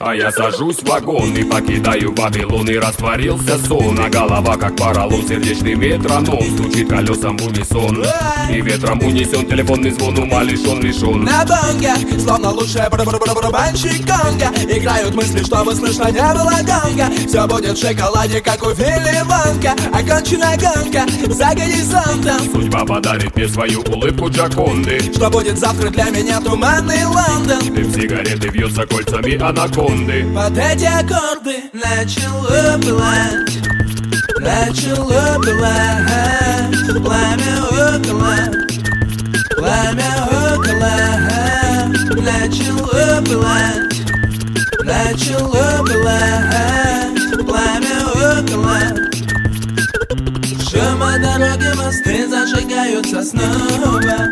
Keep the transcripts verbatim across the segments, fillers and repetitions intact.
А я сажусь в вагон и покидаю Вавилон. И растворился сон, а голова как поролон. Сердечный метроном стучит колесом в унисон. И ветром унесен телефонный звон. Ума лишен, лишен. На бонге, словно лучшая барабанщик Конга. Играют мысли, чтобы слышно не было гонга. Все будет в шоколаде, как у Вилли Вонка. Окончена гонка за горизонтом. Судьба подарит мне свою улыбку Джаконды. Что будет завтра для меня туманный Лондон. Дым сигареты вьется кольцами анаконды. Под эти аккорды начало пылать, начало пылать. Пламя около, пламя около. Начало пылать, начало пылать. Пламя около. Шума дороги, мосты зажигаются снова.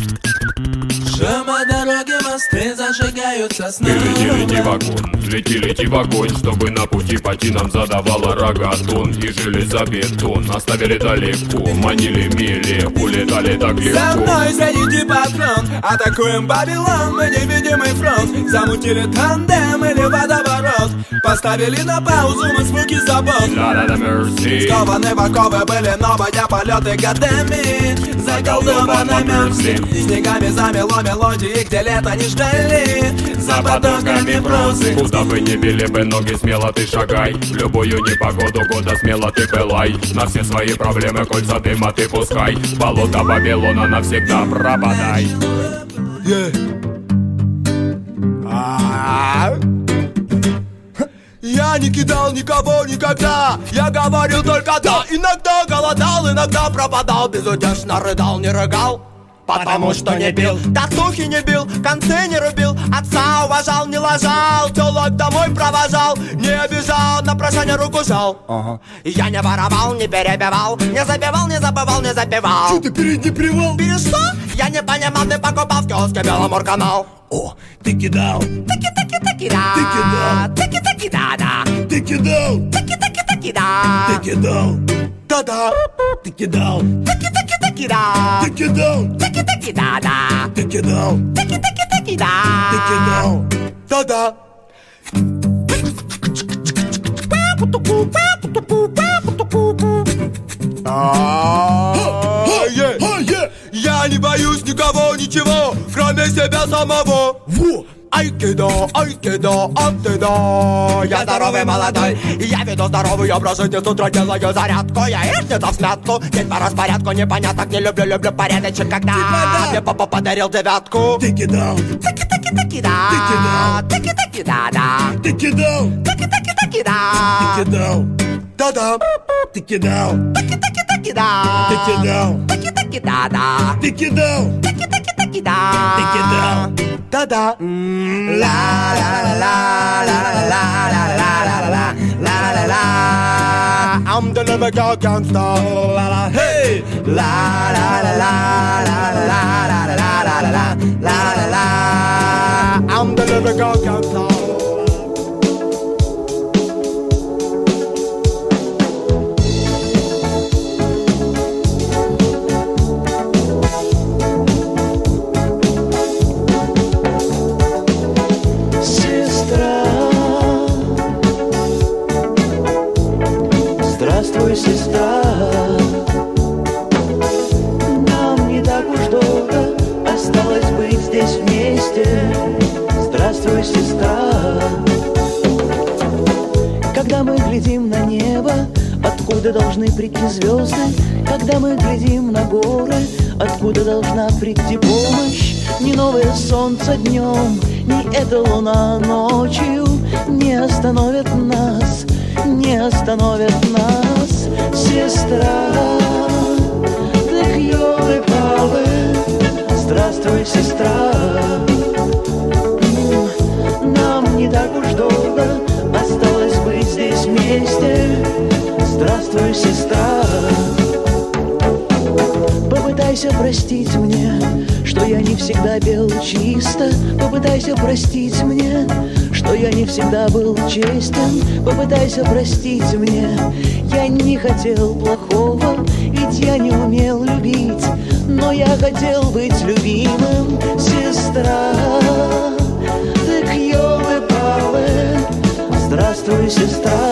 Шума дороги, мосты зажигаются снова. Лети, лети вагон, лети, лети в огонь. Чтобы на пути пойти нам задавала рогатон. И железобетон оставили далеко. Манили мили, улетали так легко. За мной заедет патрон, атакуем Вавилон. Мы невидимый фронт, замутили тандем или водоворот. Поставили на паузу мы звуки забот. Скованы в оковы были новые полеты годами. Заколдована мерзли, снегами замело мелодии, где лето не ждали. За потоками прозы. Куда бы ни били бы ноги, смело ты шагай. В любую непогоду года смело ты пылай. На все свои проблемы кольца дыма ты пускай. Болото Вавилона навсегда пропадай. Я не кидал никого никогда. Я говорил только да. Иногда голодал, иногда пропадал. Безудержно рыдал, не рыгал, потому что не бил, татухи не бил, концы не рубил. Отца уважал, не лажал, тёлок домой провожал. Не обижал, на прощание руку жал. Ага. Я не воровал, не перебивал, не забивал, не забывал, не запивал. Что ты передний привал? Перед что? Я не понимал, ты покупал в киоске Беломорканал. О, ты кидал, таки-таки-таки-да, ты кидал, таки-таки-да-да, ты кидал, таки-таки-таки-да, ты кидал, да-да, ты кидал, таки-таки-таки-да, ты кидал, таки-таки-да-да, ты кидал, таки-таки-таки-да, ты кидал, да-да. Я не боюсь никого, ничего, кроме себя самого. во! Айкидо, айкидо, антидо. Я здоровый молодой, я веду здоровый образ жизни. С утра делаю зарядку, я яичница в смятку. День по распорядку, непонятно, не люблю, люблю порядочек. Когда мне папа подарил девятку. Ты кидал, таки-таки-таки-да, таки-таки-да-да, ты кидал, таки-таки-таки-да, ты кидал, да-да, ты кидал, таки-таки-таки-да, ты кидал, таки-таки-да-да, ты кидал, таки-таки-таки-да, ты кидал, да-да. Ла-ла-ла-ла-ла-ла-ла-ла-ла-ла-ла-ла. I'm the living gangsta. La-la, hey. La-la-la-la-la-la-la-la-la-la-la-la. I'm the living gangsta. Здравствуй, сестра. Нам не так уж долго осталось быть здесь вместе. Здравствуй, сестра. Когда мы глядим на небо, откуда должны прийти звезды? Когда мы глядим на горы, откуда должна прийти помощь? Ни новое солнце днем, ни эта луна ночью не остановят нас, не остановят нас, сестра. Так ёлы-палы, здравствуй, сестра. Нам не так уж долго осталось быть здесь вместе. Здравствуй, сестра. Попытайся простить мне, что я не всегда пел чисто. Попытайся простить мне, что я не всегда был честен. Попытайся простить мне, я не хотел плохого, ведь я не умел любить, но я хотел быть любимым, сестра. Так ёлы-палы, белое. Здравствуй, сестра.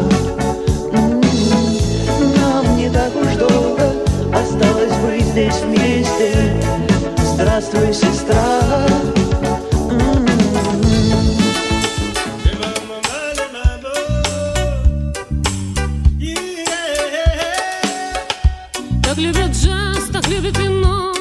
Нам не так уж долго осталось быть здесь вместе. Здравствуй, сестра. Так любят джаз, так любят вино,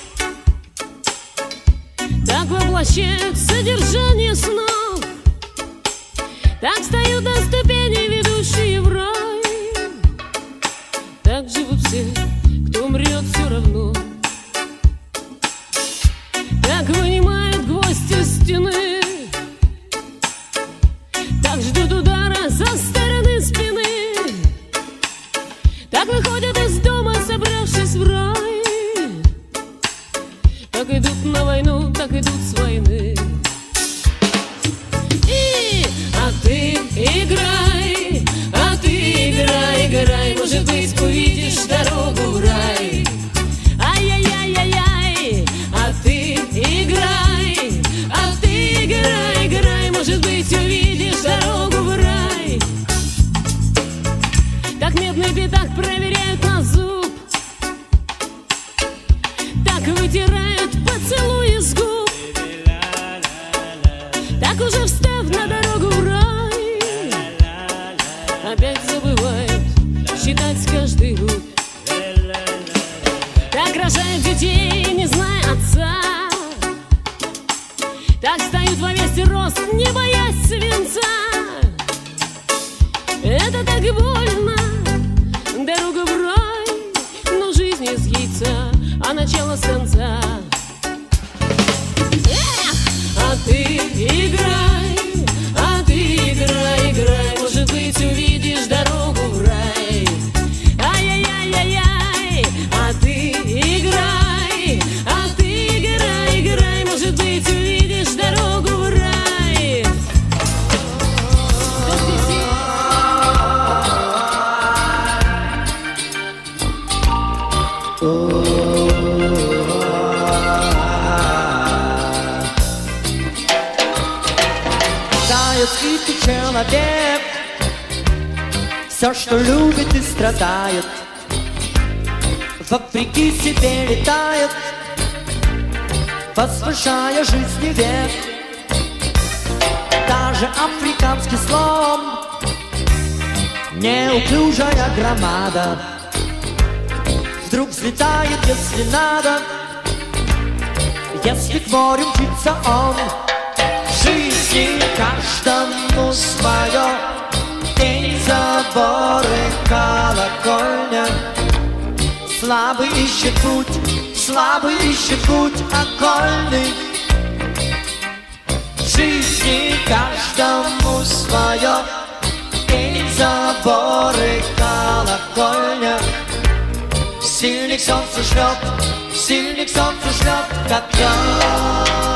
так воплощают содержание снов, так встают на ступени, ведущие в рай. Так живут все, кто умрет все равно. Так вынимают гвоздь из стены, так ждут удара со стороны спины, так выходят из дома, собравшись в рай. Так идут на войну, так идут с войны. И, а ты играй, а ты играй, играй, может быть, увидишь дорогу в рай. Ай-яй-яй-яй-яй, а ты играй, а ты играй, играй, может быть, увидишь дорогу в рай. Так медный пятак проверяют на зуб, так вытирают поцелуи с губ, так уже встав на дорогу в рай, опять забывают считать каждый руб. Так рожают детей, не зная отца, так встают во весь рост, не боясь свинца. Это так больно, дорога в рай, но жизнь из яйца, а начало с конца. Эх! А ты играй, а ты играй, играй, может быть, увидишь дорогу в рай. Ай-яй-яй-яй-яй, а ты играй, а ты играй, играй, может быть, увидишь дорогу в рай. Сытый человек все, что любит и страдает, вопреки себе летает, возвышая жизни век. Даже африканский слон, неуклюжая громада, вдруг взлетает, если надо, если к морю мчится он. Жизни каждому свое, день, заборы, колокольня. Слабый ищет путь, слабый ищет путь окольный. Жизни каждому свое, день, заборы, колокольня. Сильник солнце шлет, сильник солнце шлет, как я.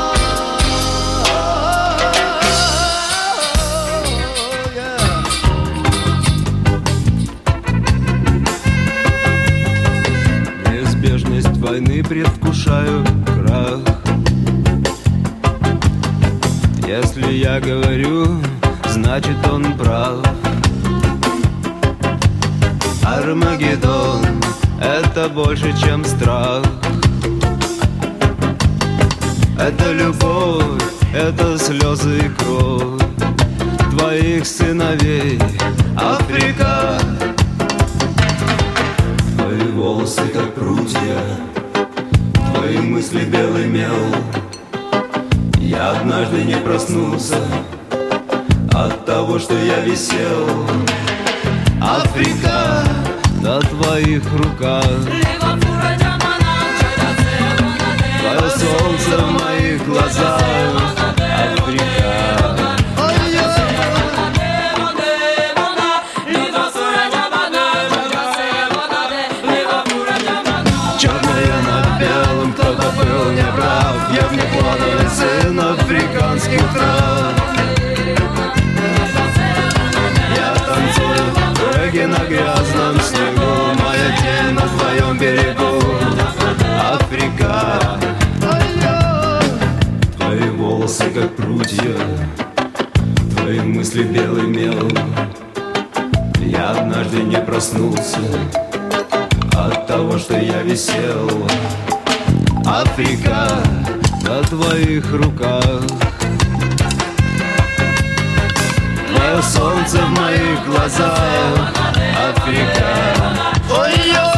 Войны предвкушаю крах. Если я говорю, значит он прав. Армагеддон — это больше, чем страх. Это любовь, это слезы и кровь твоих сыновей, Африка. Твои волосы, как прутья, твои мысли белый мел. Я однажды не проснулся от того, что я висел. Африка на твоих руках, твое солнце в моих глазах. Африка. Черное на белом, кто-то был неправ. Я внеплодовый сын африканских трав. Я танцую регги на грязном снегу, моя тень на твоем берегу. Африка. Твои волосы как прутья, Твои мысли белый мел. Я однажды не проснулся от того, что я висел. Африка на твоих руках, твое солнце в моих глазах. Африка, ой-ой.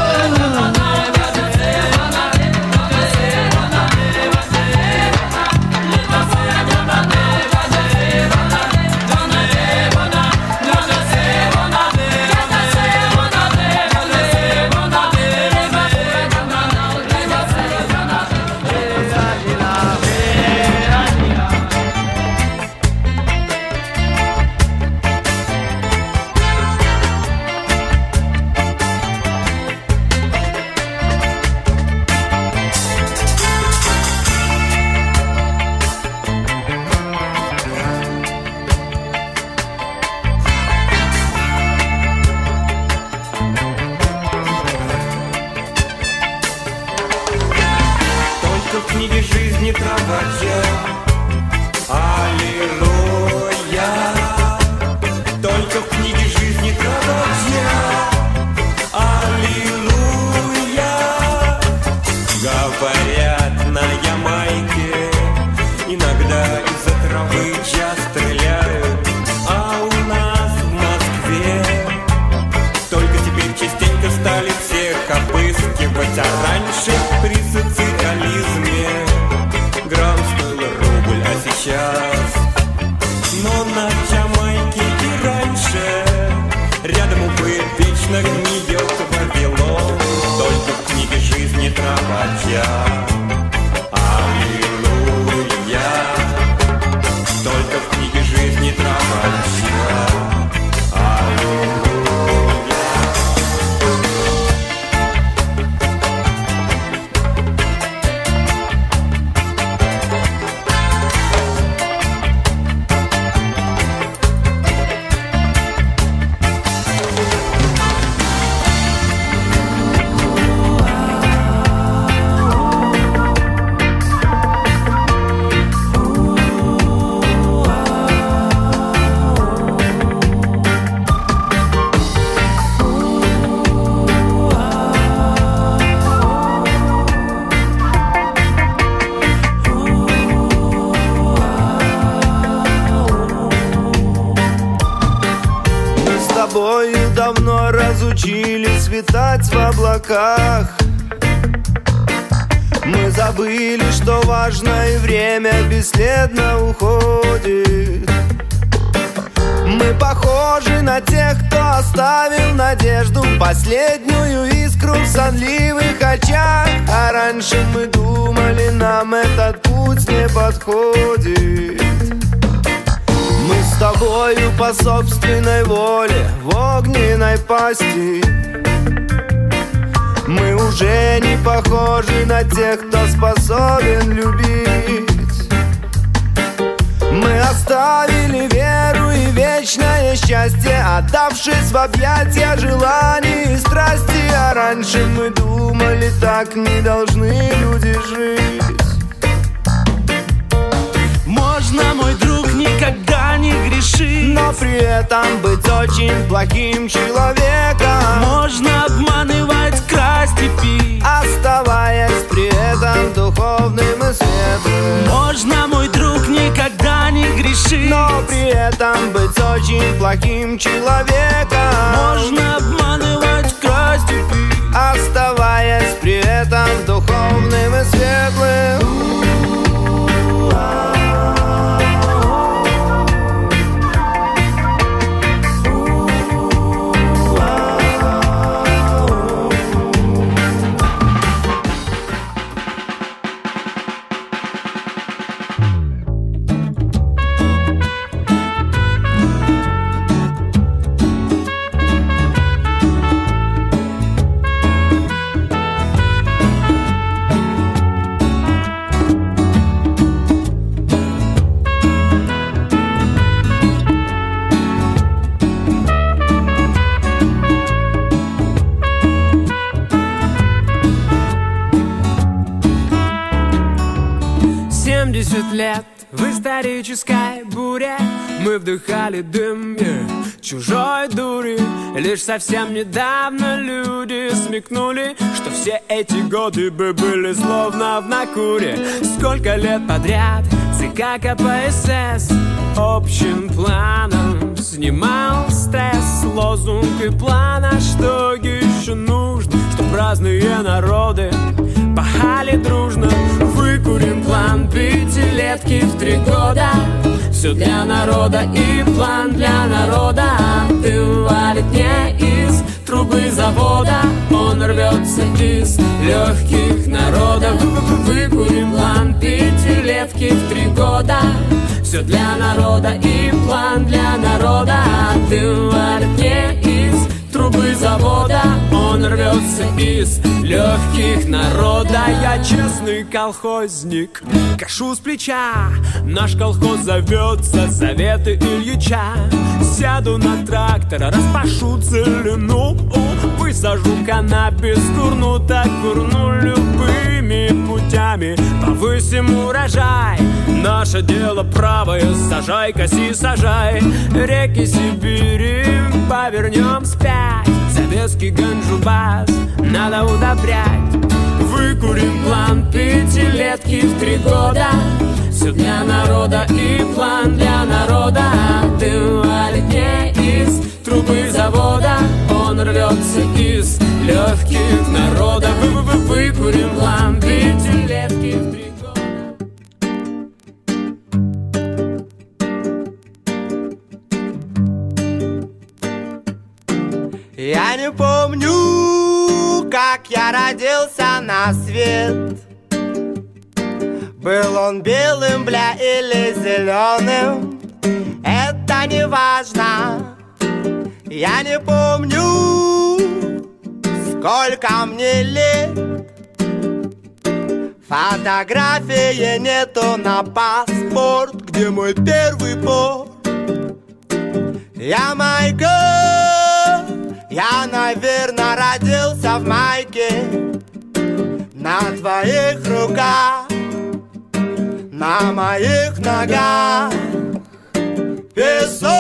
Разучились витать в облаках. Мы забыли, что важно, и время бесследно уходит. Мы похожи на тех, кто оставил надежду, последнюю искру в сонливых очах. А раньше мы думали, нам этот путь не подходит. Мы с тобою по собственной воле в огненной пасти. Мы уже не похожи на тех, кто способен любить. Мы оставили веру и вечное счастье, отдавшись в объятия желаний и страсти. А раньше мы думали, так не должны люди жить. Можно, мой друг, никогда не грешить, но при этом быть очень плохим человеком. Можно обманывать, красть и пить, оставаясь при этом духовным и светлым. Можно, мой друг, никогда не грешить, но при этом быть очень плохим человеком. Можно обманывать, красть и пить, оставаясь при этом духовным и светлым. семьдесят лет в исторической буре мы вдыхали дым чужой дури. Лишь совсем недавно люди смекнули, что все эти годы бы были словно в накуре. Сколько лет подряд ЦК КПСС общим планом снимал стресс. Лозунг и план, а что еще нужно, чтоб разные народы пахали дружно. Выкурим план пятилетки в три года. Все для народа и план для народа. Дым валит не из трубы завода, он рвется из легких народа. Выкурим план пятилетки в три года. Все для народа и план для народа. Дым валит не из трубы завода, он рвется из легких народа. Я честный колхозник, кашу с плеча. Наш колхоз зовется Советы Ильича. Сяду на трактор, распашу целину, высажу каннабис, курну так курну. Любыми путями повысим урожай. Наше дело правое, сажай, коси, сажай. Реки Сибири повернем вспять. Советский ганджубас надо удобрять. Выкурим план пятилетки в три года. Все для народа и план для народа. Дым валит не из трубы завода, он рвется из легких народа. Вы-вы-вы-выкурим план пятилетки в три года. Я не помню, как я родился на свет. Был он белым, бля, или зеленым, это не важно. Я не помню, сколько мне лет. Фотографии нету на паспорт, где мой первый порт. Я Майка, я, наверное, родился в майке. На твоих руках, на моих ногах песок.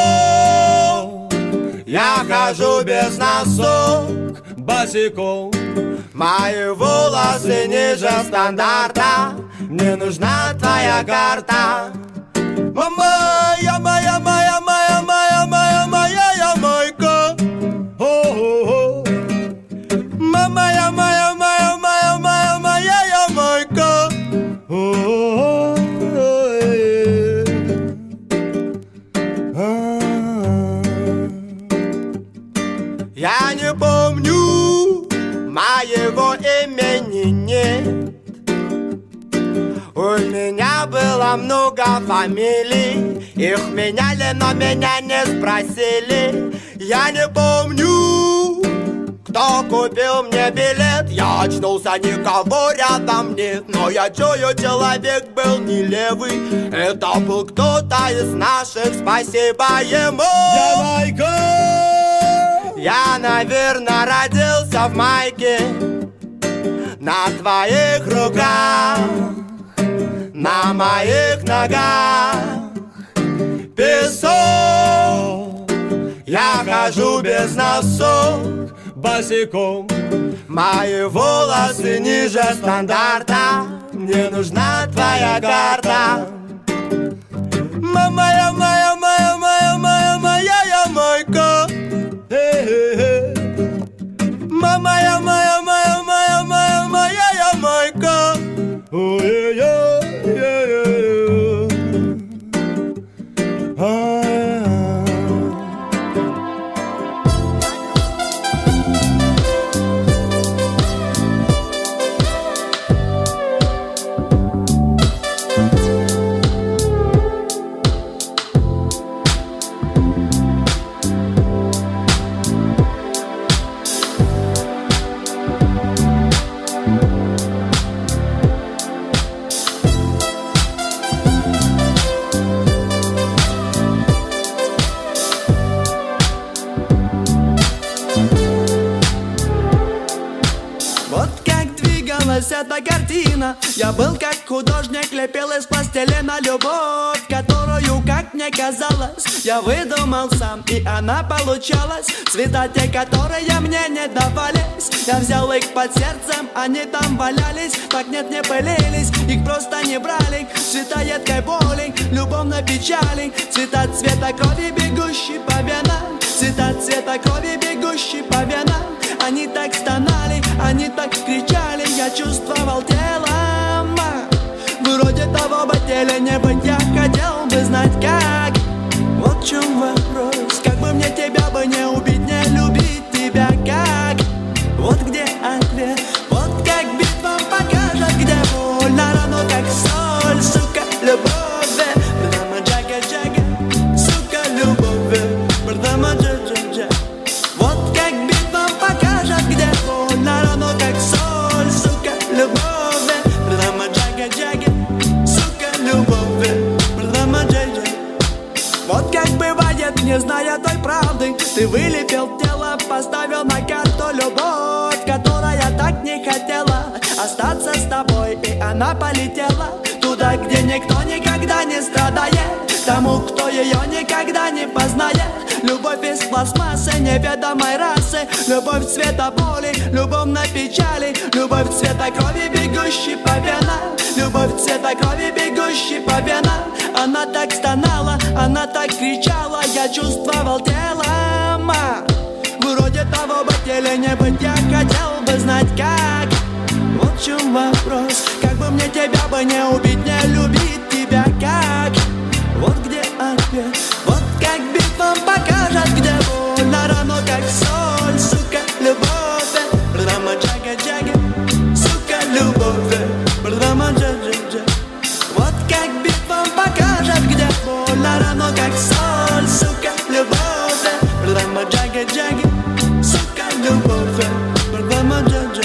Я хожу без носок, босиком. Мои волосы ниже стандарта. Мне нужна твоя карта. Моя, моя, моя, моя, моя, моя, моя, я майка. О-о-о. Моя, моя, моя, моя, моя, моя, я майка. О-о-о. Я не помню, моего имени нет. У меня было много фамилий, их меняли, но меня не спросили. Я не помню, кто купил мне билет. Я очнулся, никого рядом нет, но я чую, человек был не левый. Это был кто-то из наших, спасибо ему. Я Майка. Я, наверное, родился в майке. На твоих руках, на моих ногах песок. Я хожу без носок, босиком. Мои волосы ниже стандарта. Мне нужна твоя карта. Моя, моя, моя, моя, моя, моя, я майка. Моя, моя, моя, моя, моя, моя, я майка. Эта картина, я был как художник лепил из пластилина любовь, которую, как мне казалось, я выдумал сам, и она получалась. Цвета те, которые мне не давались, я взял их под сердцем, они там валялись. Так нет, не пылились, их просто не брали. Цвета едкой боли, любовной печали, цвета цвета крови, бегущей по венам, цвета цвета крови, бегущей по венам. Они так стонали, они так кричали, я чувствовал телом. Вроде того бы теле не быть, я хотел бы знать как. Вот в чем вопрос, как бы мне тебя бы не убить, не любить тебя как. Вот где ответ, вот как битва покажет, где больно, равно как соль, сука, любовь. Прямо джага-джага, сука, любовь. Прямо джа-джа-джа. Вот как битва покажет, где больно, равно как соль, сука, любовь. Прямо джага-джага, сука, любовь. Прямо джа-джа. Вот как бывает, не зная той правды, ты вылепил тело, поставил на карту любовь, которая так не хотела остаться с тобой, и она полетела туда, где никто никогда не страдает, тому, кто ее никогда не познает. Любовь из пластмассы неведомой расы, любовь цвета боли, любовной печали, любовь цвета крови, бегущей по венам, любовь цвета крови, бегущей по венам. Она так стонала, она так кричала, я чувствовал телом. Вроде того бы теле не быть, я хотел бы знать как. Вот в чем вопрос, как бы мне тебя бы не убить, не любить тебя как. Вот где ответ, вот как битва покажет, где больно, равно как соль, сука, любовь. Прямо джага-джага, сука, любовь. Прямо джа-джа-джа. Вот как битва покажет, где больно, равно как соль, сука, любовь. Прямо джага-джага, сука, любовь. Прямо джа-джа.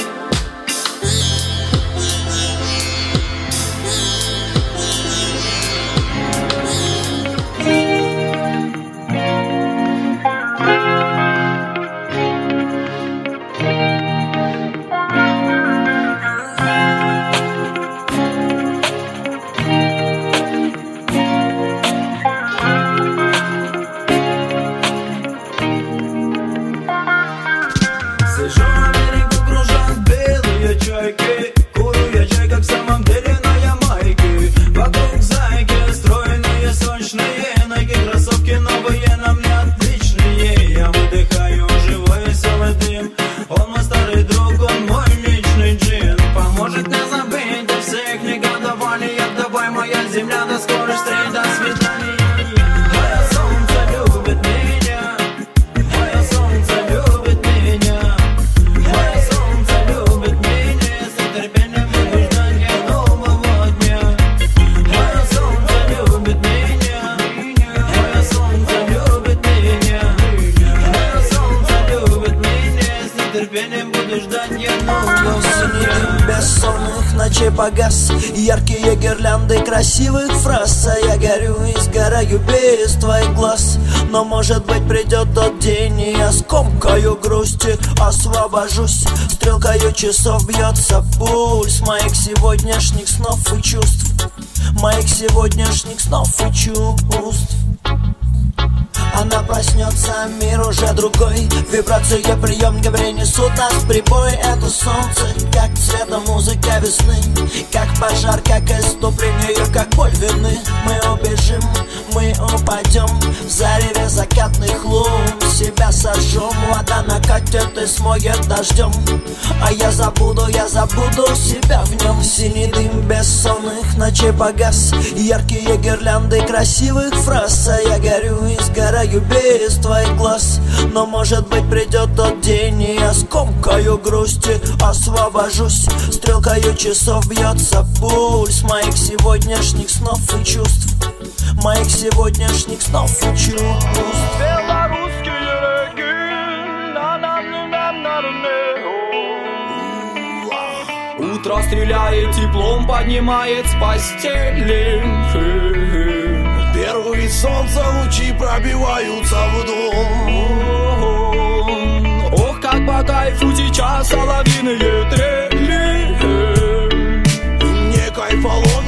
Погас, яркие гирлянды красивых фраз, а я горю и сгораю без твоих глаз. Но может быть придет тот день, и я скомкаю грусти, освобожусь. Стрелкою часов бьется пульс моих сегодняшних снов и чувств, моих сегодняшних снов и чувств. Она проснется, мир уже другой. Вибрации прием говори несут нас в прибой. Это солнце, как цвета музыка весны, как пожар, как иступление, как боль вины. Мы убежим, мы упадем в зареве закатных лун. Себя сожжем, вода накатит и смоет дождем. А я забуду, я забуду себя в нем. Синий дым бессонных ночей погас, яркие гирлянды красивых фраз, а я горю и сгораю без твоих глаз. Но может быть придет тот день, и я скомкаю грусти, освобожусь. Стрелкою часов бьется пульс моих сегодняшних снов и чувств, моих сегодняшних снов и чувств. Белорусские реки, утро стреляет, теплом поднимает с постели. Первые солнца лучи пробиваются в дом. Ох, как по кайфу сейчас соловьиные трели. Не кайфолон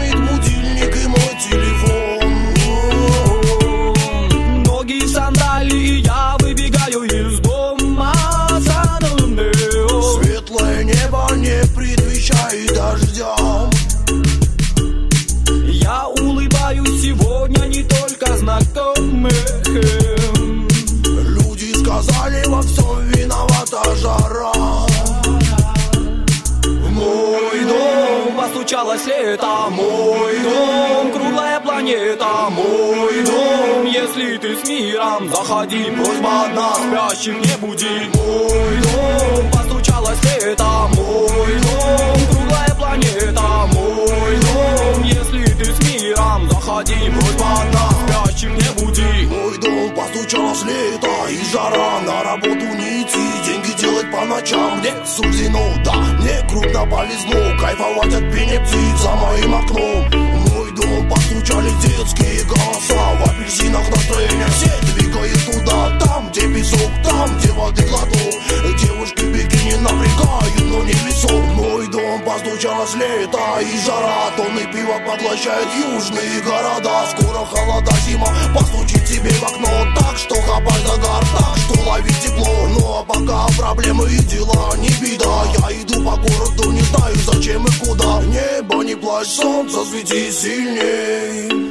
постучалось лето. Мой дом, круглая планета, мой дом. Если ты с миром, заходи, просьба одна, спящих не буди. Мой дом, постучалось лето. Мой дом, круглая планета, мой дом. Если ты с миром, заходи, просьба одна, спящих не буди. Мой дом, постучалось лето и жара. На работу не идти, деньги делать по ночам. Мне суждено, да, мне крупно повезло кайфовать от пения птиц за моим окном. Мой дом, постучали детские голоса. В апельсинах настроение, все двигают туда. Там, где песок, там, где воды глоток. Девушки бикини напрягают, но не весок. Мой дом, постучалось лето и жара. Тонны пива поглощают южные города. Скоро холода, зима, постучит тебе в окно. Так что хапай загар, так что лови тепло. Ну а пока проблемы и дела не беда. Я иду по городу, не знаю зачем и куда. Небо не плачь, солнце свети сильней.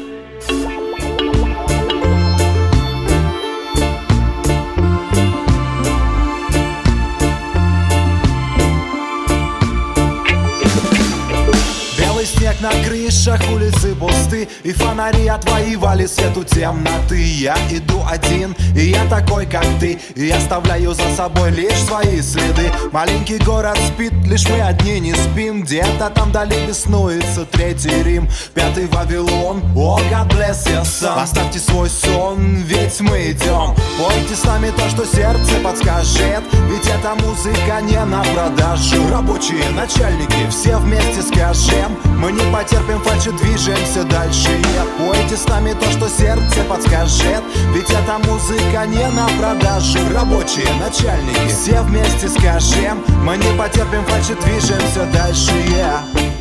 Снег на крышах, улицы пусты, и фонари отвоевали свету темноты. Я иду один, и я такой, как ты, и оставляю за собой лишь свои следы. Маленький город спит, лишь мы одни не спим. Где-то там вдали беснуется Третий Рим, Пятый Вавилон, о, God bless your son. Оставьте свой сон, ведь мы идем. Пойте с нами то, что сердце подскажет, ведь эта музыка не на продажу. Рабочие, начальники, все вместе скажем: мы не потерпим фальши, движемся дальше. Пойте с нами то, что сердце подскажет, ведь эта музыка не на продажу. Рабочие, начальники, все вместе скажем: мы не потерпим фальши, движемся дальше. Yeah.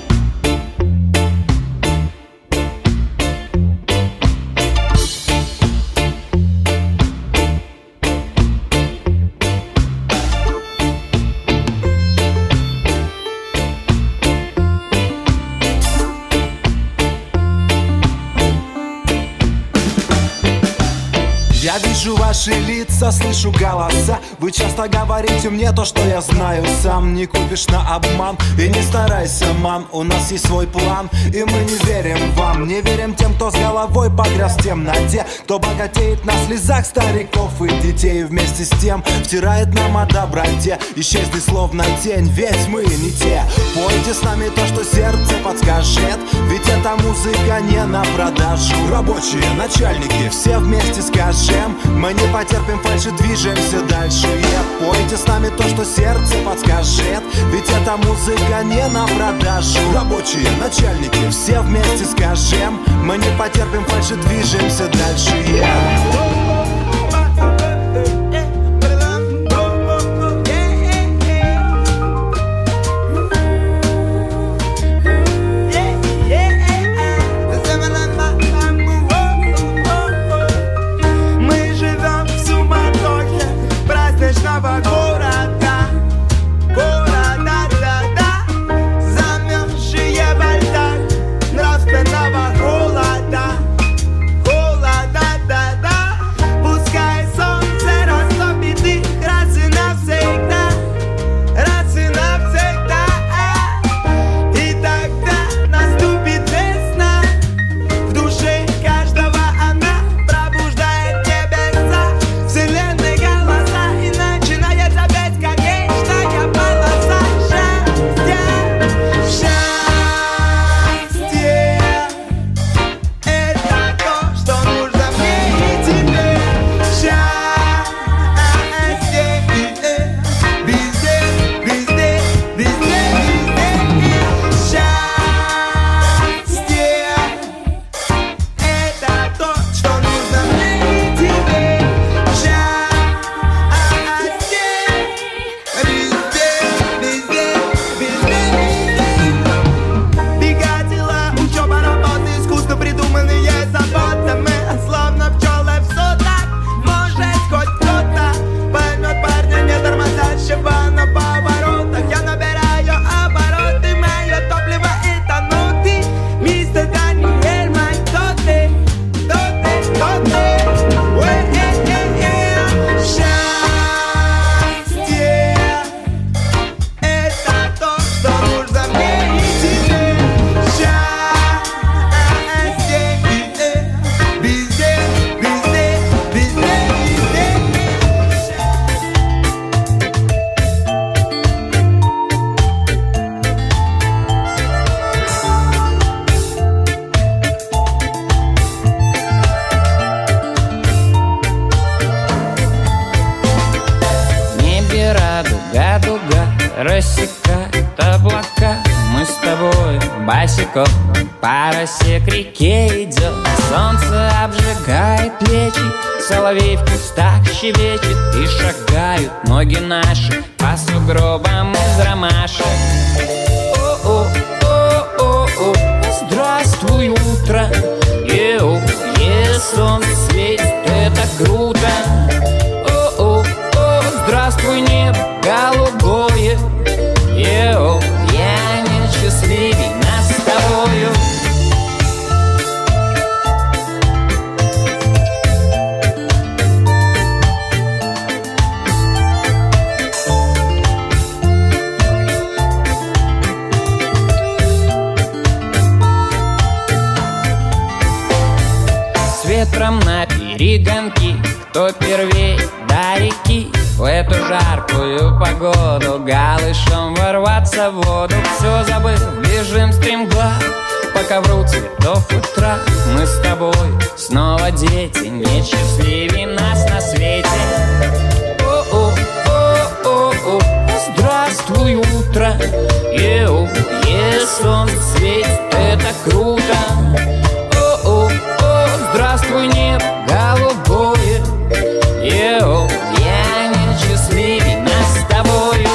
Я вижу ваши лица, слышу голоса. Вы часто говорите мне то, что я знаю сам. Не купишь на обман и не старайся, мам. У нас есть свой план, и мы не верим вам. Не верим тем, кто с головой погряз в темноте, кто богатеет на слезах стариков и детей. Вместе с тем втирает нам о доброте. Исчезли словно тень, ведь мы не те. Пойте с нами то, что сердце подскажет, ведь эта музыка не на продажу. Рабочие, начальники, все вместе скажем: мы не потерпим фальши, движемся дальше. Yeah. Пойте с нами то, что сердце подскажет, ведь эта музыка не на продажу. Рабочие, начальники, все вместе скажем: мы не потерпим фальши, движемся дальше. Yeah. Города, города, да, да, замерзшие во льдах нравственного холода, холода, да, да. Пускай солнце растопит их раз и навсегда, раз и навсегда. И тогда наступит весна, в душе каждого она пробуждает небеса, вселенной голоса, и начинает опять конечная полоса счастья. Счастье — это то, что нужно мне и тебе. Счастье везде, везде, везде, везде. Счастье — это то, что нужно мне и тебе. Счастье везде, везде, везде. Двигатели, учеба, работа, искусство, придуманные заботами, словно пчелы в сотах. Может, хоть кто-то поймет парня, не тормозящего на поворотах. Я набираю обороты, мое топливо и тону ты. Мистер Даниэль, май, кто ты? Кто ты? Кто ты? Ой-э-э-э. Счастье — это то, что нужно мне и тебе. Счастье рассекают облака. Мы с тобой босиком по росе к реке идет. Солнце обжигает плечи, соловей в кустах щебечет. И шагают ноги наши по сугробам из ромашек. О-о-о-о-о, здравствуй, утро. Еу, е, солнце светит, это круто. О-о-о, здравствуй, небо голубое. Еу, я не счастливей нас с тобою. С ветром на перегонки, кто первей до реки. В эту жаркую погоду голышом ворваться в воду. Все забыл, бежим стремглав по ковру цветов утра. Мы с тобой снова дети, не счастливее нас на свете. О-о-о-о-о, здравствуй, утро. Еу, е, солнце светит, это круто. О-о-о, здравствуй, небо голубое. Еу, я не счастливей нас с тобою.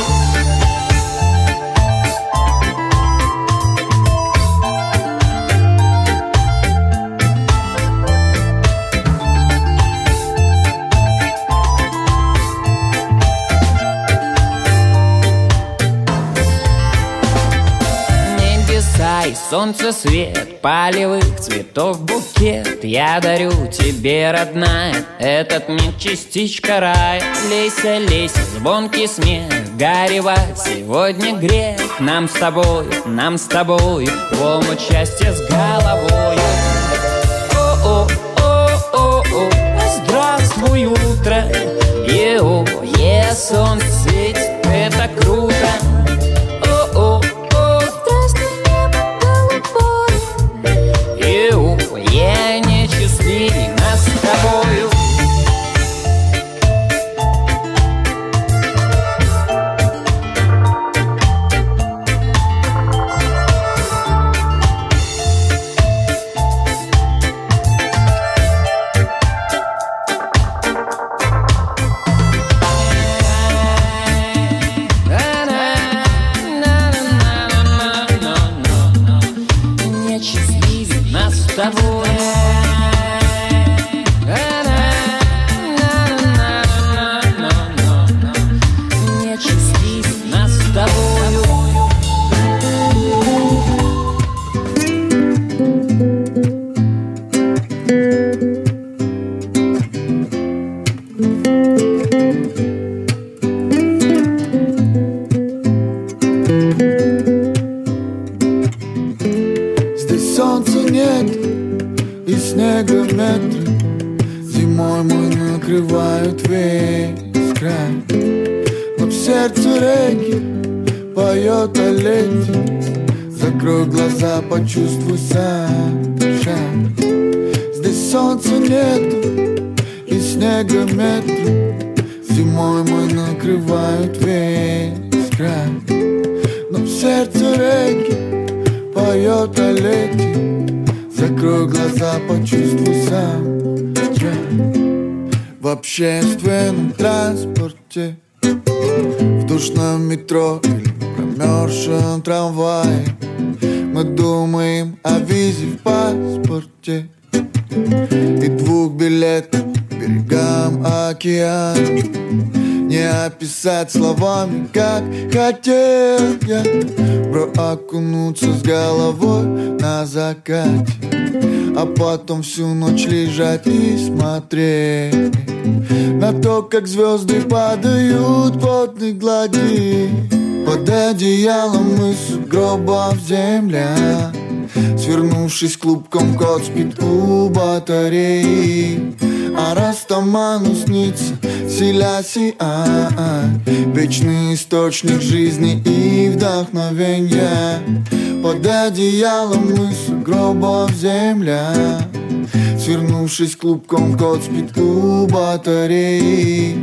Небеса и солнце свет, полевых цветов букет. Я дарю тебе, родная, этот миг частичка рая. Лейся, лейся, звонкий смех, горевать сегодня грех. Нам с тобой, нам с тобой волну счастья с головою. О-о-о-о-о, здравствуй, утро. Еу, е, солнце светит, это круто. О-о-о, здравствуй, небо голубое. Еу, я не счастливей нас с тобою. Не счастливей нас с тобой. Нет счастливей нас с тобою. Здесь солнца нет и снега метры. Зимой мы накрывают весь край. Но в сердце реки поет о лете. Закрой глаза, почувствуй сам шаг. Здесь солнца нет и снега метры. Зимой мы накрывают весь край. Но в сердце реки поет о лете. Закрой глаза, почувствуй сам шаг. В общественном транспорте, в душном метро или промерзшем трамвае мы думаем о визе в паспорте и двух билетах к берегам океана. Не описать словами, как хотел я проокунуться с головой на закате, а потом всю ночь лежать и смотреть на то, как звезды падают в водной глади. Под одеялом и сугробов земля, свернувшись клубком, кот спит у батареи. А Растаману снится Селяси, а-а, вечный источник жизни и вдохновения. Под одеялом и сугробов земля, свернувшись клубком, кот спит у батареи.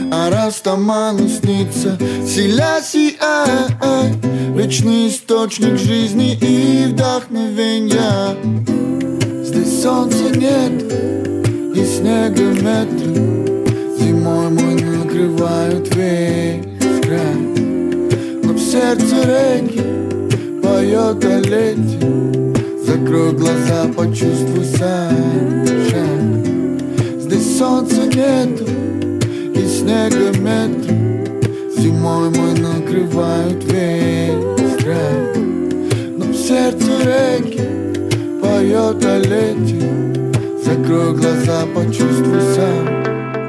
а раз там мало снится. Селяси, ай, вечный источник жизни и вдохновенья. Здесь солнца нет и снега метры, зимой мой накрывают весь край. Но в сердце реки поет о лете. Закрой глаза, почувствуй sunshine. Здесь солнца нету и снега метры, зимой мой накрывают весь край. Но в сердце реки поет о лете. Закрой глаза, почувствуй сам.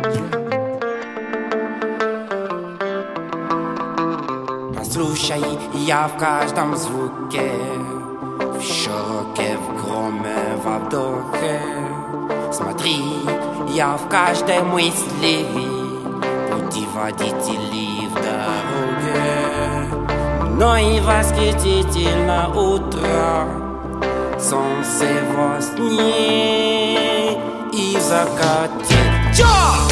Послушай, я в каждом звуке, в шоке, в громе, во вдохе. Смотри, я в каждой мысли, путеводители в дороге. Но и восхитительно утро, солнце во сне и в закате. Чё?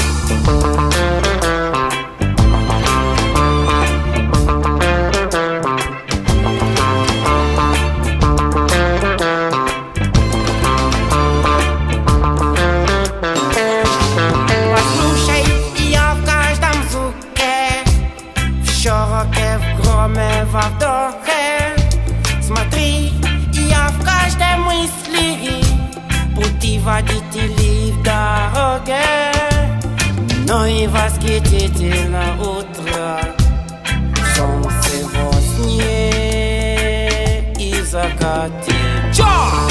Во вдохе, смотри, я в каждой мысли, путеводители в дороге. Но и восхитительно утро, солнце во сне и в закате. Чё?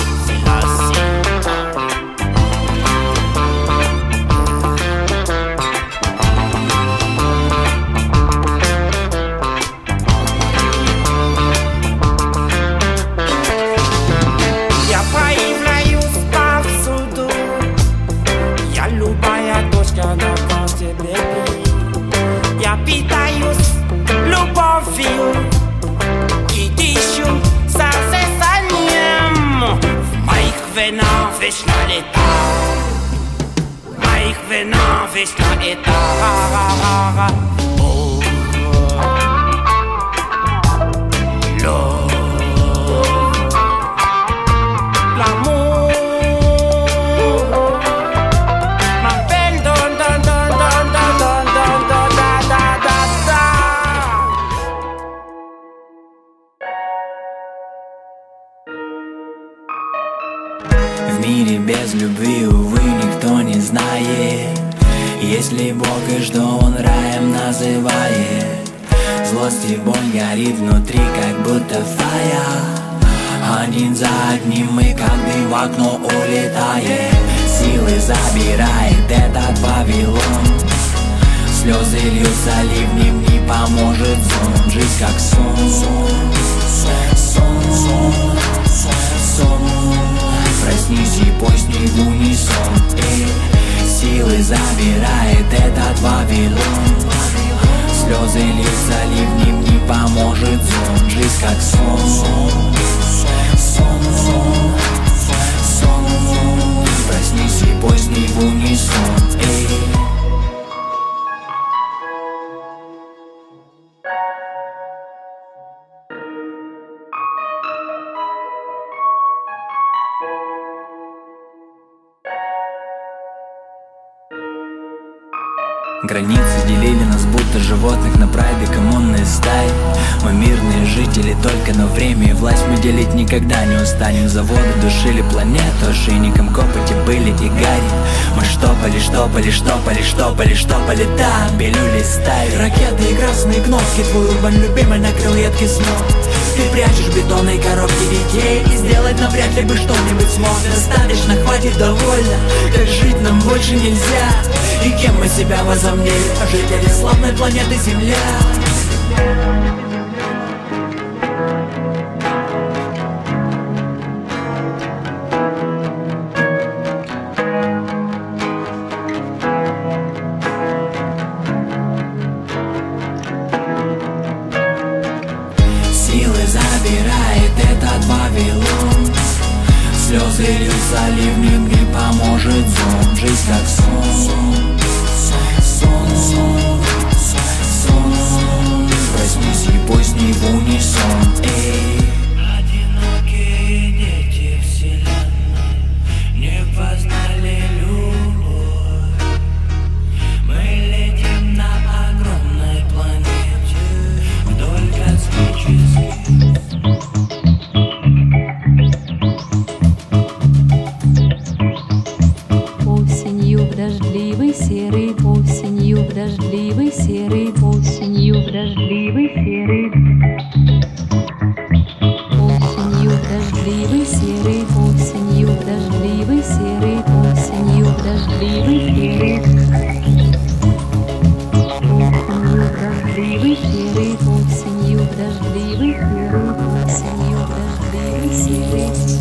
Я питаюсь любовью и дышу созерцанием. В моих венах вечно лета, в моих венах вечно лета. В мире без любви, увы, никто не знает, есть ли Бог и что Он раем называет. Злость и боль горит внутри, как будто фая. Один за одним мы как дым в окно улетаем. Силы забирает этот Вавилон. Слезы льются ливнем, не поможет сон. Жизнь как сон, сон, сон, сон, сон. Проснись и пой с ней в унисон. Эй, силы забирает этот Вавилон. Слезы льются ливнем, не поможет сон. Жизнь как сон, сон, сон, сон. Проснись и пой с ней в унисон. Эй. Границы делили нас будто животных на прайды коммунные стаи. Мы мирные жители, только на время и власть мы делить никогда не устанем. Заводы душили планету, ошейником копоти были и гари. Мы штопали, штопали, штопали, штопали, штопали там, белюли стаи. Ракеты и красные кнопки, твой урбан любимый накрыл едкий снов. Ты прячешь в бетонной коробке детей, и сделать навряд ли бы что-нибудь смог. Достаточно, хватит, довольно, так жить нам больше нельзя. И кем мы себя возомнили? Жители славной планеты Земля. Силы забирает этот Вавилон. Слезы льются ливнем, не поможет сон. Жизнь как сон, сон, сон, сон. разнеси песни в унисон. Эй. Одинокие дети вселенной не познали любовь. Мы летим на огромной планете вдоль космических. Осенью в дождливый серый, осенью в дождливый серый, осенью в дождливый серый. Осенью в дождливый серый, осенью в дождливый серый, осенью в дождливый серый. Осенью в дождливый серый, осенью в дождливый серый, осенью в дождливый серый.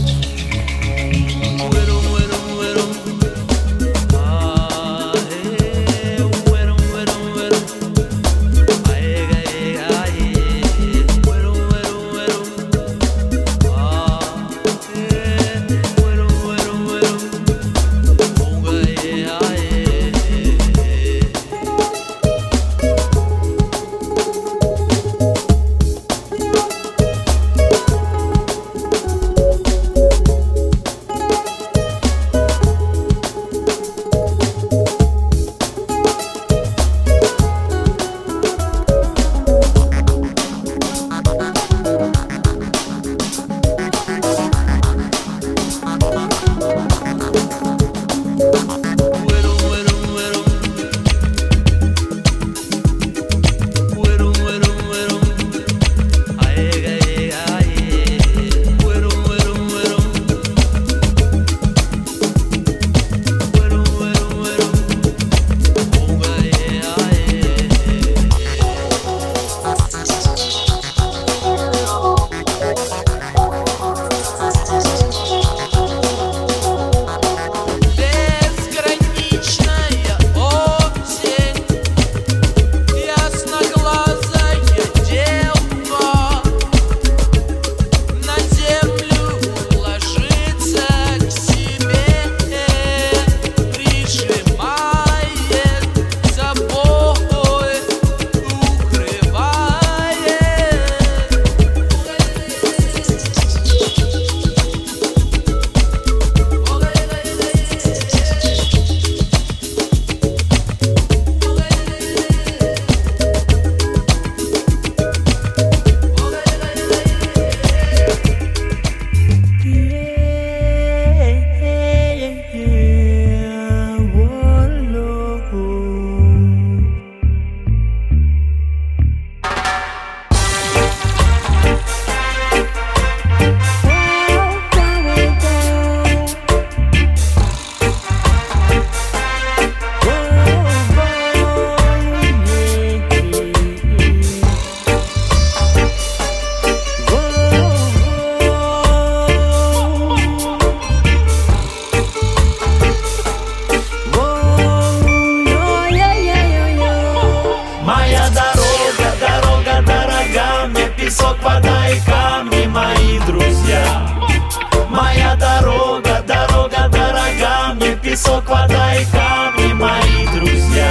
Песок, вода и камни, мои друзья.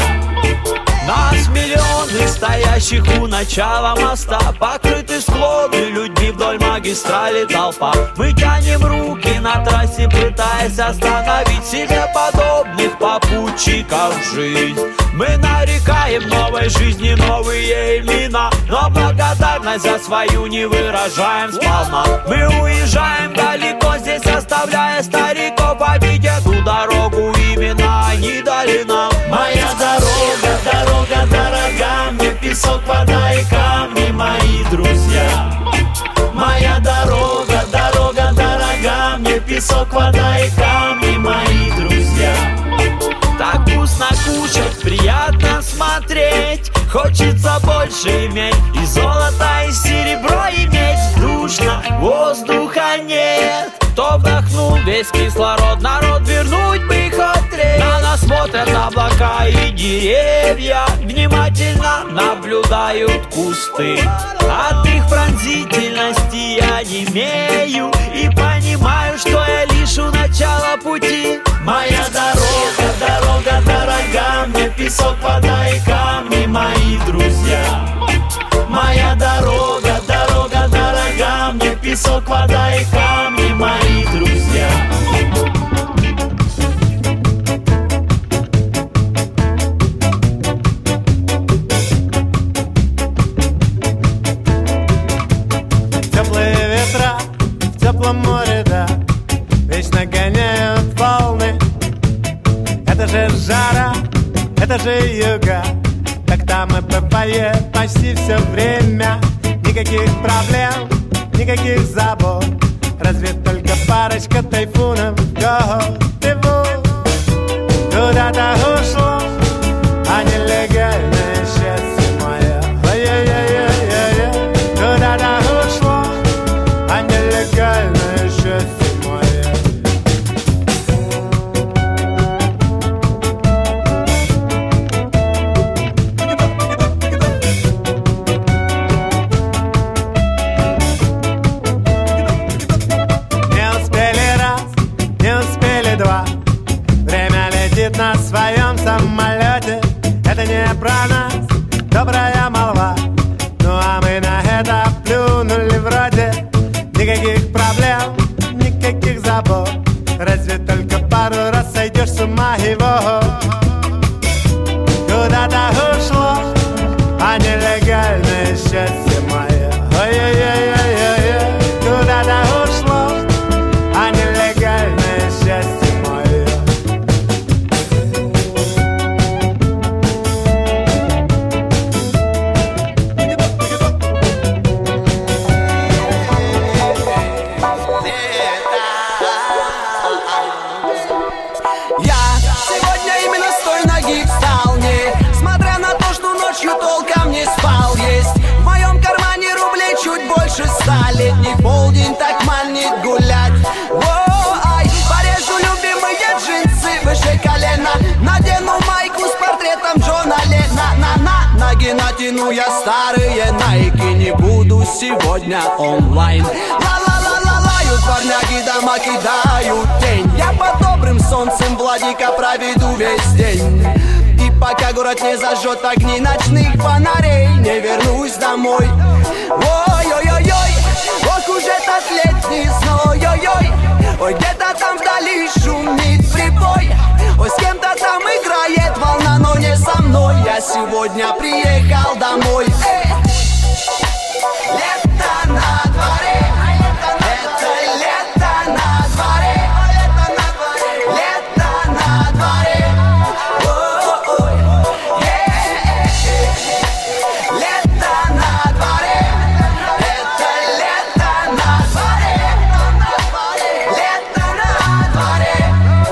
Нас миллионы, стоящих у начала моста, покрыты склоны людьми, вдоль магистрали толпа. Мы тянем руки на трассе, пытаясь остановить себе подобных попутчиков жизнь. Мы нарекаем новой жизни новые имена, но благодарность за свою не выражаем сполна. Мы уезжаем далеко, здесь оставляя стариков, а ведь эту дорогу именно они дали нам. Моя дорога, дорога дорога, мне песок, вода и камни, мои друзья. Моя дорога, дорога дорога, мне песок, вода и камни, мои друзья. Так вкусно кушать, приятно смотреть, хочется больше иметь и золото, и серебро иметь. Душно, воздуха нет, кто вдохнул весь кислород, народ вернуть бы хоть треть. На нас смотрят облака и деревья, внимательно наблюдают кусты. От их пронзительности я немею и понимаю, что я лишь у начала пути. Моя дорога, дорога дорога, мне песок, вода и камни, мои друзья. песок, вода и камни, мои друзья. Теплые ветра в теплом море, да, вечно гоняют волны. Это же жара, это же юга, так там и бывает почти все время. Никаких проблем, никаких забот, разве только парочка тайфунов в год. Ты вот куда-то ушло, а нелегальное счастье мое. Ой-ой-ой-ой-ой, куда-то ушло, а нелегальное счастье мое. На своем самолете. Это не про нас, добрая молва. Ну а мы на это плюнули вроде. Никаких проблем, никаких забот, разве только пару раз сойдешь с ума его. Куда-то ушло, а нелегальное счастье мое. Ой-ой-ой-ой-ой, куда-то ушло, а нелегальное счастье мое. Летний полдень так манит гулять. О-ай, порежу любимые джинсы выше колена, надену майку с портретом Джона Леннона. На ноги натяну я старые найки, не буду сегодня онлайн. Ла-ла-ла-ла-лают парняги, дома кидают тень. Я под добрым солнцем Владика проведу весь день. И пока город не зажжет огни ночных фонарей, не вернусь домой. Ой-ой-ой-ой, ох уж этот летний зной, ой-ой. Ой, где-то там вдали шумит прибой. Ой, с кем-то там играет волна, но не со мной. Я сегодня приехал домой. Эй! Лето на дворе, это лето на дворе, лето на дворе. Ой-ой, лето на дворе, это лето на дворе, лето на дворе.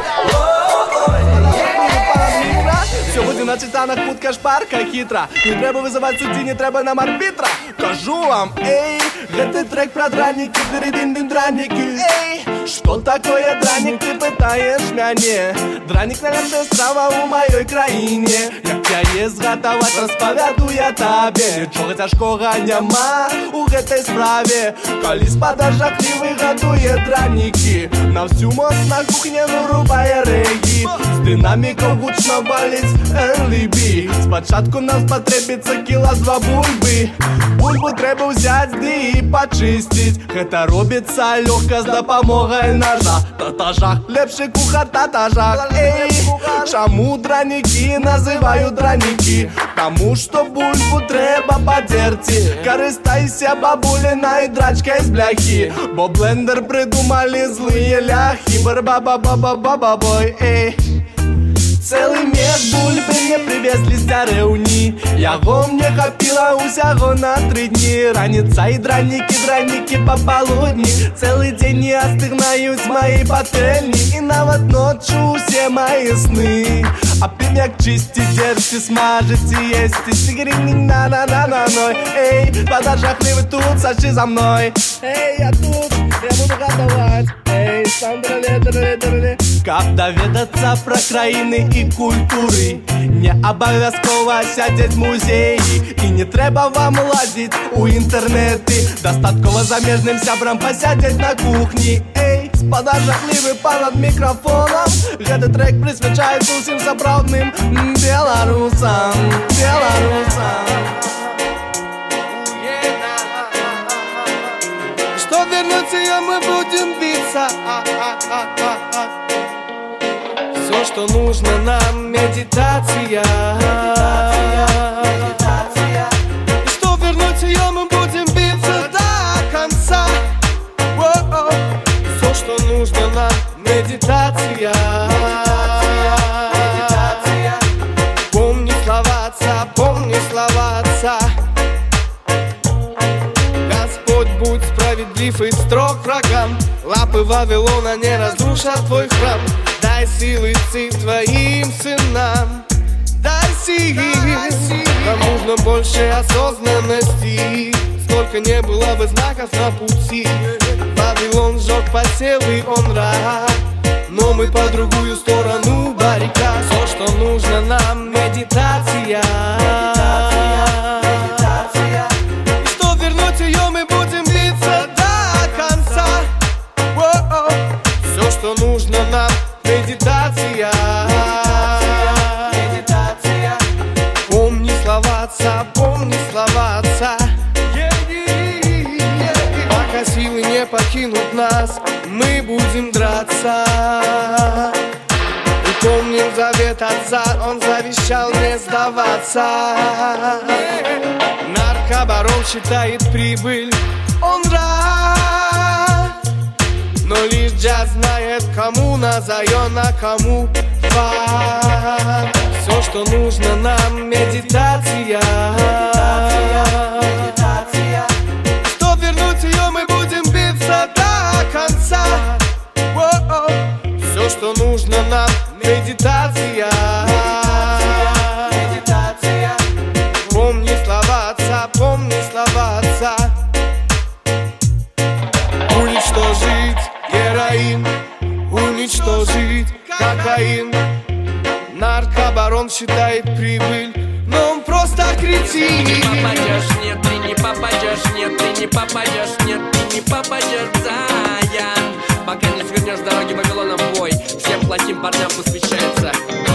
Сьогодні на Титанах путка шпарка хитра. Не треба визивати судді, не треба нам арбітра. Кажу вам, эй, это трек про драники, дыры-дин-дин драники. Эй, что такое драник, ты пытаешь мяне? Драник, наверное, страва у моей краине. Як тяе зготовать, расповяду я табе. Нічого тяжкого нема у гэтай справе. Калі спада жахлівы готуе драники, на всю моц на кухне вырубае регі. З дынамікаў гучно валіць эл і би. Спачатку нам спатрэбіцца кіла два бульбы. Бульбу трэба ўзяць ды і пачысціць. Гэта робіцца лёгка з дапамогай ножа. Татажах, лепшы кухар татажах. Эй, чаму дранікі называюць дранікі? Таму што бульбу трэба падзерці. Карыстайся бабулінай драчкай з бляхі, бо блендер придумалі злые ляхи. Бар-ба-ба-ба-ба-ба-бой, эй. Цэлы мех бульбы мне привезли з цярэўні. Яго мне хапіла ўсяго на тры дні. Раніца і дранікі, дранікі па палудні. Цэлы дзень не астыгнаюць маі патэльні. І нават ноччу усе маі сны. А тым як чысціць, дзерці, смажыць і есці. Сігрінь на-на-на-на-ной. Эй, вода жахлівы тут, сачы за мной. Эй, я тут, я буду гатаваць. Эй, сам-драле-драле-драле. Каб даведацца пра краіны і культуры, не абавязкова сядзець музеі. І не трэба вам ладзіць у інтэрнэты. Дастаткова замежным сябрам пасядзець на кухні. Эй, спада жахлівы панад мікрафонам. Гэты трек прысвячаецца усім сапраўдным беларусам, беларусам. Что вернет мы будем биться. А-а-а-а-а. Все, что нужно нам, медитация. Медитация. И чтоб вернуть ее, мы будем биться до конца. О-о. Все, что нужно нам, медитация. Медитация. Помни слова отца, помни слова отца. Господь, будь справедлив и строг врагам. Лапы Вавилона не разрушат твой храм. Дай силы ци твоим сынам. Дай сил. Нам нужно больше осознанности. Сколько не было бы знаков на пути. Вавилон сжег посевы, он рад. Но мы по другую сторону баррикад. Все, что нужно нам, медитация. Медитация. И чтоб вернуть ее, мы будем биться до конца. О-о. Все, что нужно нам, медитация. Медитация. Помни слова отца, помни слова отца. Пока силы не покинут нас, мы будем драться. И помним завет отца, он завещал не сдаваться. Наркобарон считает прибыль, он рад. Но лишь джаз знает, кому на Зайон, а кому фан. Все, что нужно нам, медитация. Медитация. Чтоб вернуть ее, мы будем биться до конца. О-о. Все, что нужно нам, медитация. Медитация. Помни слова отца, помни слова отца. Уничтожить героин, уничтожить кокаин. Наркобарон считает прибыль, но он просто кретин. Ты не попадешь, нет, ты не попадешь, нет, ты не попадешь, нет, ты не попадешь, Заян. Пока не свернешь с дороги Вавилона в бой, всем плохим парням посвящается.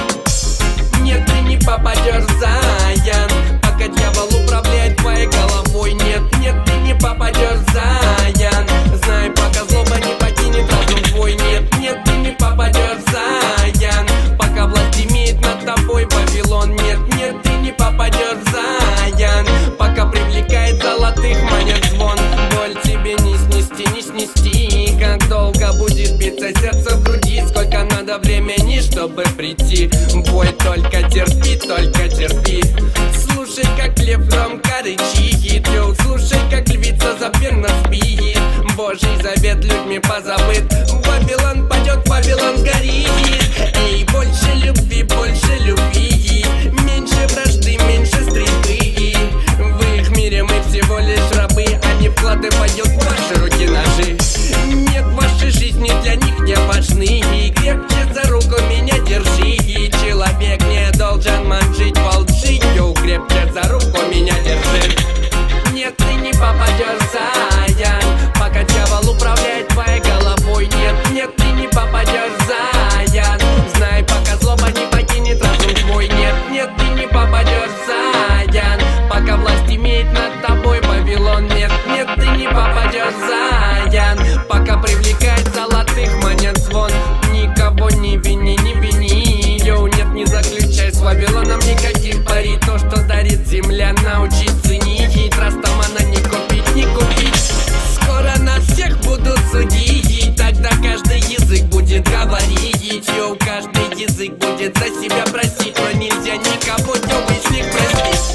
Нет, ты не попадешь, Заян. Пока дьявол управляет твоей головой. Нет, нет, ты не попадешь, Заян. Знай, пока злоба не покинет разум твой. Нет, нет, ты не попадешь, Заян. Пока власть имеет над тобой Вавилон. Нет, нет, ты не попадешь, Заян. Пока привлекает золотых монет звон. Боль тебе не снести, не снести. Как долго будет биться сердце в груди. Сколько надо времени, чтобы прийти. Бой, только терпи, только терпи. Слушай, как лев громко рычит. Йоу, слушай, как львица запенно спит. Божий завет людьми позабыт. Вавилон падет, Вавилон сгорит. Эй, больше любви, больше любви. Меньше вражды, меньше стрельбы. В их мире мы всего лишь рабы. Они вкладывают в ваши руки ножи. Нет, ваши жизни для них не важны. Крепче за руку меня держи. Человек не должен манжить во лжи. Йоу, крепче за руку меня держи. Нет, ты не попадешь, Заян. Пока дьявол управляет твоей головой. Нет, нет, ты не попадешь, Заян. Знай, пока злоба не покинет разум твой. Нет, нет, ты не попадешь, Заян. Пока власть имеет над тобой Вавилон. Нет, нет, ты не попадешь, Заян. Пока привлекает золотых монет звон. Никого не вини, не вини. Йоу, нет, не заключай с Вавилоном никаких пари. То, что дарит земля, научись ценить. Растамана не купить, не купить. Скоро нас всех будут судить. Тогда каждый язык будет говорить. Йоу, каждый язык будет за себя просить. Но нельзя никого, йоу, из них простить.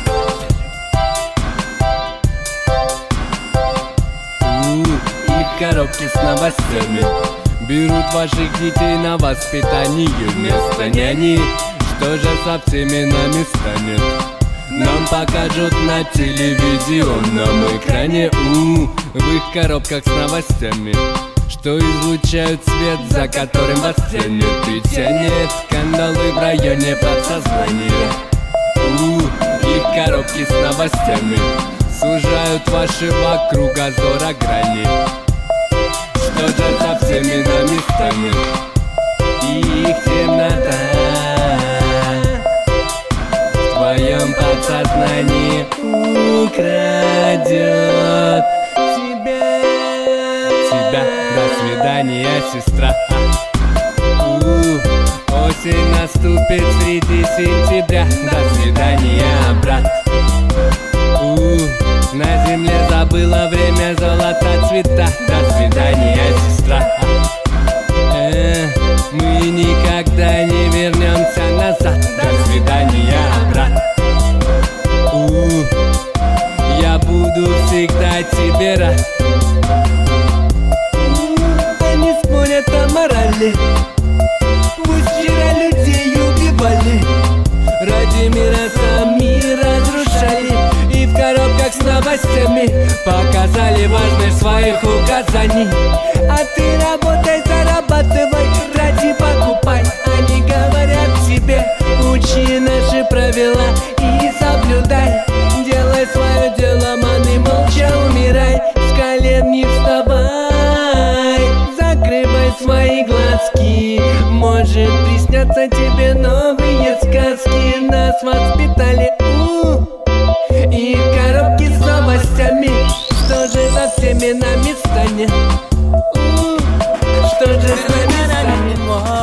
Их коробки с новостями берут ваших детей на воспитание вместо няни. Что же со всеми нами станет? Нам покажут на телевизионном экране. У, в их коробках с новостями, что излучают свет, за которым вас тянет и тянет. Скандалы в районе подсознания. У, их коробки с новостями сужают вашего кругозора грани. Что же со всеми нами станет? Их темнота в твоем подсознании украдет тебя, тебя. октября. До свидания, брат. У, на земле забыла время, золота цвета. До свидания, сестра. э, Мы никогда не вернемся назад. До свидания, брат. У, я буду всегда тебе рад. Они спорят о морали, пусть вчера людей убивали, ради мира сами разрушали, и в коробках с новостями показали важность своих указаний. А ты работай, зарабатывай, трати, покупай. Они говорят тебе, учи наши правила и соблюдай. Делай свое дело, ман, и молча умирай. С колен не вставай, закрывай свои глазки. Может приснятся тебе новые сказки. Нас воспитали у, и в коробке с новостями. Что же за всеми нами станет? У, что же с нами станет?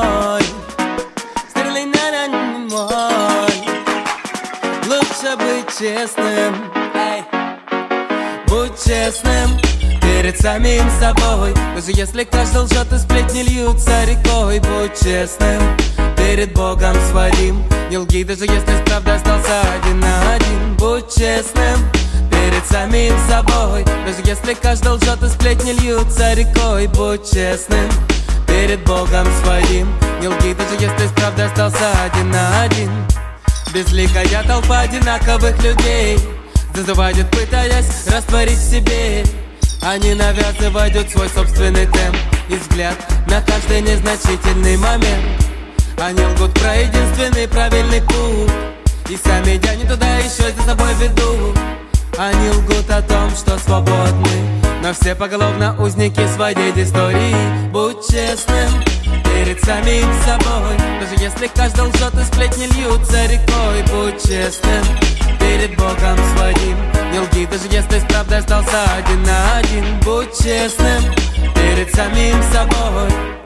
Лучше быть честным, эй. Будь честным перед самим собой. Даже если каждый лжет и сплетни льются рекой. Будь честным перед Богом своим. Не лги, даже если с правдой остался один на один. Будь честным перед самим собой. Даже если каждый лжет и сплетни льются рекой. Будь честным перед Богом своим. Не лги, даже если с правдой остался один на один. Безликая толпа одинаковых людей зазывает, пытаясь растворить в себе. Они навязывают свой собственный темп и взгляд на каждый незначительный момент. Они лгут про единственный правильный путь и сами тянут туда еще за собой ведут. Они лгут о том, что свободны, но все поголовно узники своей истории. Будь честным перед самим собой. Даже если каждый лжет и сплетни льются рекой. Будь честным перед Богом своим. Не лги, даже если с правдой остался один на один. Будь честным перед самим собой.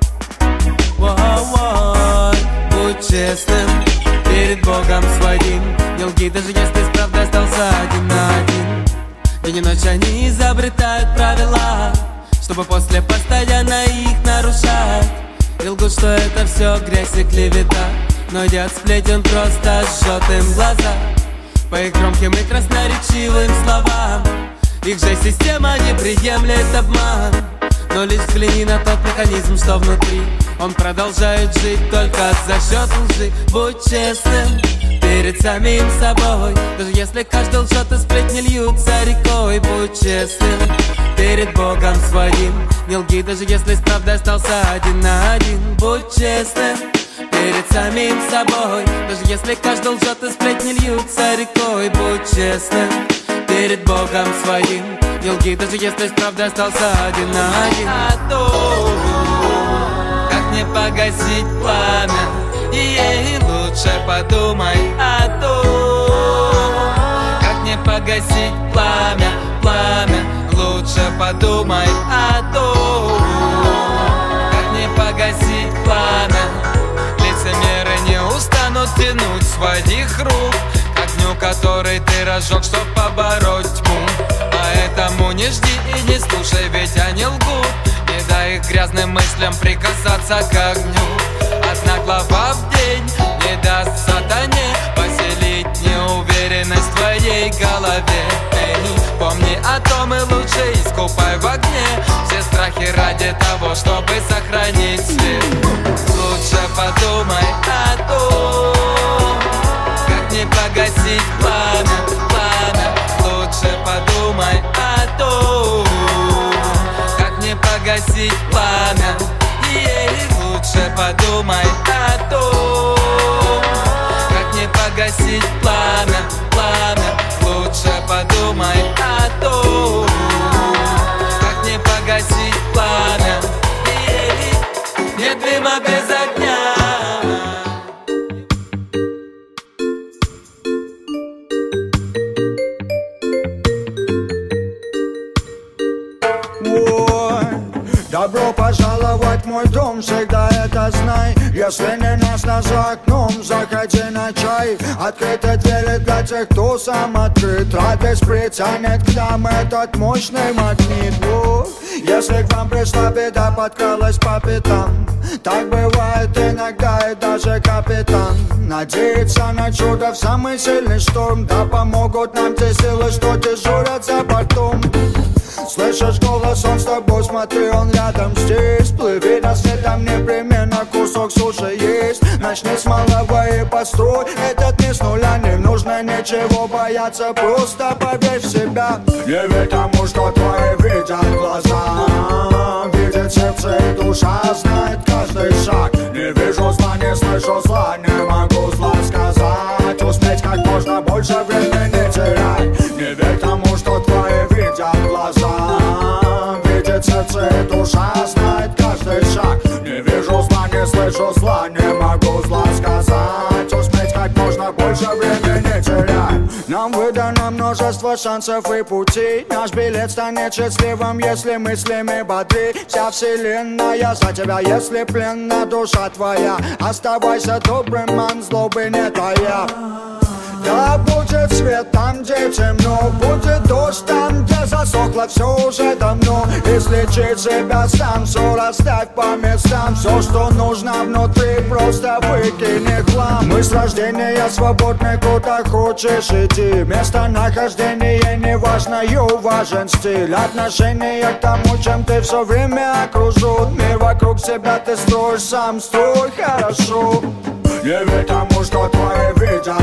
Воу-воу. Будь честным перед Богом своим. Не лги, даже если с правдой остался один на один. День и ночь они изобретают правила, чтобы после постоянно их нарушать. И лгут, что это все грязь и клевета, но яд сплетен просто жжет им глаза. По их громким и красноречивым словам их же система не приемлет обман. Но лишь взгляни на тот механизм, что внутри. Он продолжает жить только за счет лжи. Будь честным перед самим собой. Даже если каждый лжет и сплетни льются рекой. Будь честным перед Богом своим. Не лги, даже если с правдой остался один на один. Будь честным перед самим собой. Даже если каждый лжет и сплетни льются рекой. Будь честным перед Богом своим. Не лги, даже если с правдой остался один на один. А то, как не погасить пламя, ей лучше подумай. А то, как не погасить пламя, пламя, лучше подумай. А то, как не погасить пламя, лицемеры не устанут тянуть своих рук к огню, который ты разжег, чтоб побороть тьму. Поэтому не жди и не слушай, ведь они лгут. Не дай их грязным мыслям прикасаться к огню. Одна глава в день не даст сатане поселить неуверенность в твоей голове. Эй, помни о том и лучше искупай в огне все страхи ради того, чтобы сохранить свет. Лучше подумай о том, как не погасить пламя, пламя. Лучше подумай о том, как не погасить пламя. Ей, лучше подумай о том, как не погасить пламя, пламя. Лучше подумай о том, как не погасить пламя. Ей, нет дыма без огня. Добро пожаловать в мой дом, всегда это знай. Если не нас за окном, заходи на чай. Открыты двери для тех, кто сам открыт. Радость притянет к нам этот мощный магнит. О, если к вам пришла беда, подкралась по пятам. Так бывает иногда и даже капитан надеется на чудо в самый сильный шторм. Да помогут нам те силы, что дежурят за бортом. Слышишь голос, он с тобой, смотри, он рядом здесь. Плыви на свет, там непременно кусок суши есть. Начни с малого и построй этот мир с нуля. Не нужно ничего бояться, просто поверь в себя. Не верь тому, что твои видят глаза. Видит сердце и душа, знает каждый шаг. Не вижу зла, не слышу зла, не могу зла сказать. Успеть как можно больше времени терять. Не верь тому, что твои видят глаза. Видит сердце и душа, знает каждый шаг. Не вижу зла, не слышу зла, не могу зла сказать. Успеть как можно больше времени терять. Нам выдано множество шансов и путей. Наш билет станет счастливым, если мыслями бодры. Вся вселенная за тебя, если пленна душа твоя. Оставайся добрым, ман, злобы не тая. Да будет свет там, где темно, будет дождь там, где засохло все уже давно. Излечи себя сам, все расставь по местам. Все, что нужно внутри, просто выкини хлам. Мы с рождения свободны, куда хочешь идти. Местонахождение не важно, и важен стиль. Отношение к тому, чем ты все время окружен. Мир вокруг себя ты строишь сам, строй хорошо. Не верь тому, что твои видят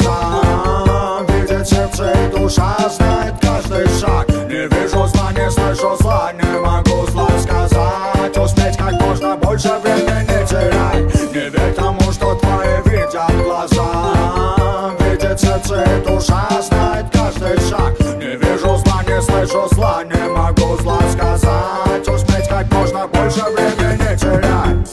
глаза. Видит сердце и душа, знает каждый шаг. Не вижу зла, не слышу зла, не могу зла сказать. Успеть как можно больше времени терять. Не верь тому, что твои видят глаза. Видит сердце и душа, знает каждый шаг. Не вижу зла, не слышу зла, не могу зла сказать. Успеть как можно больше времени терять.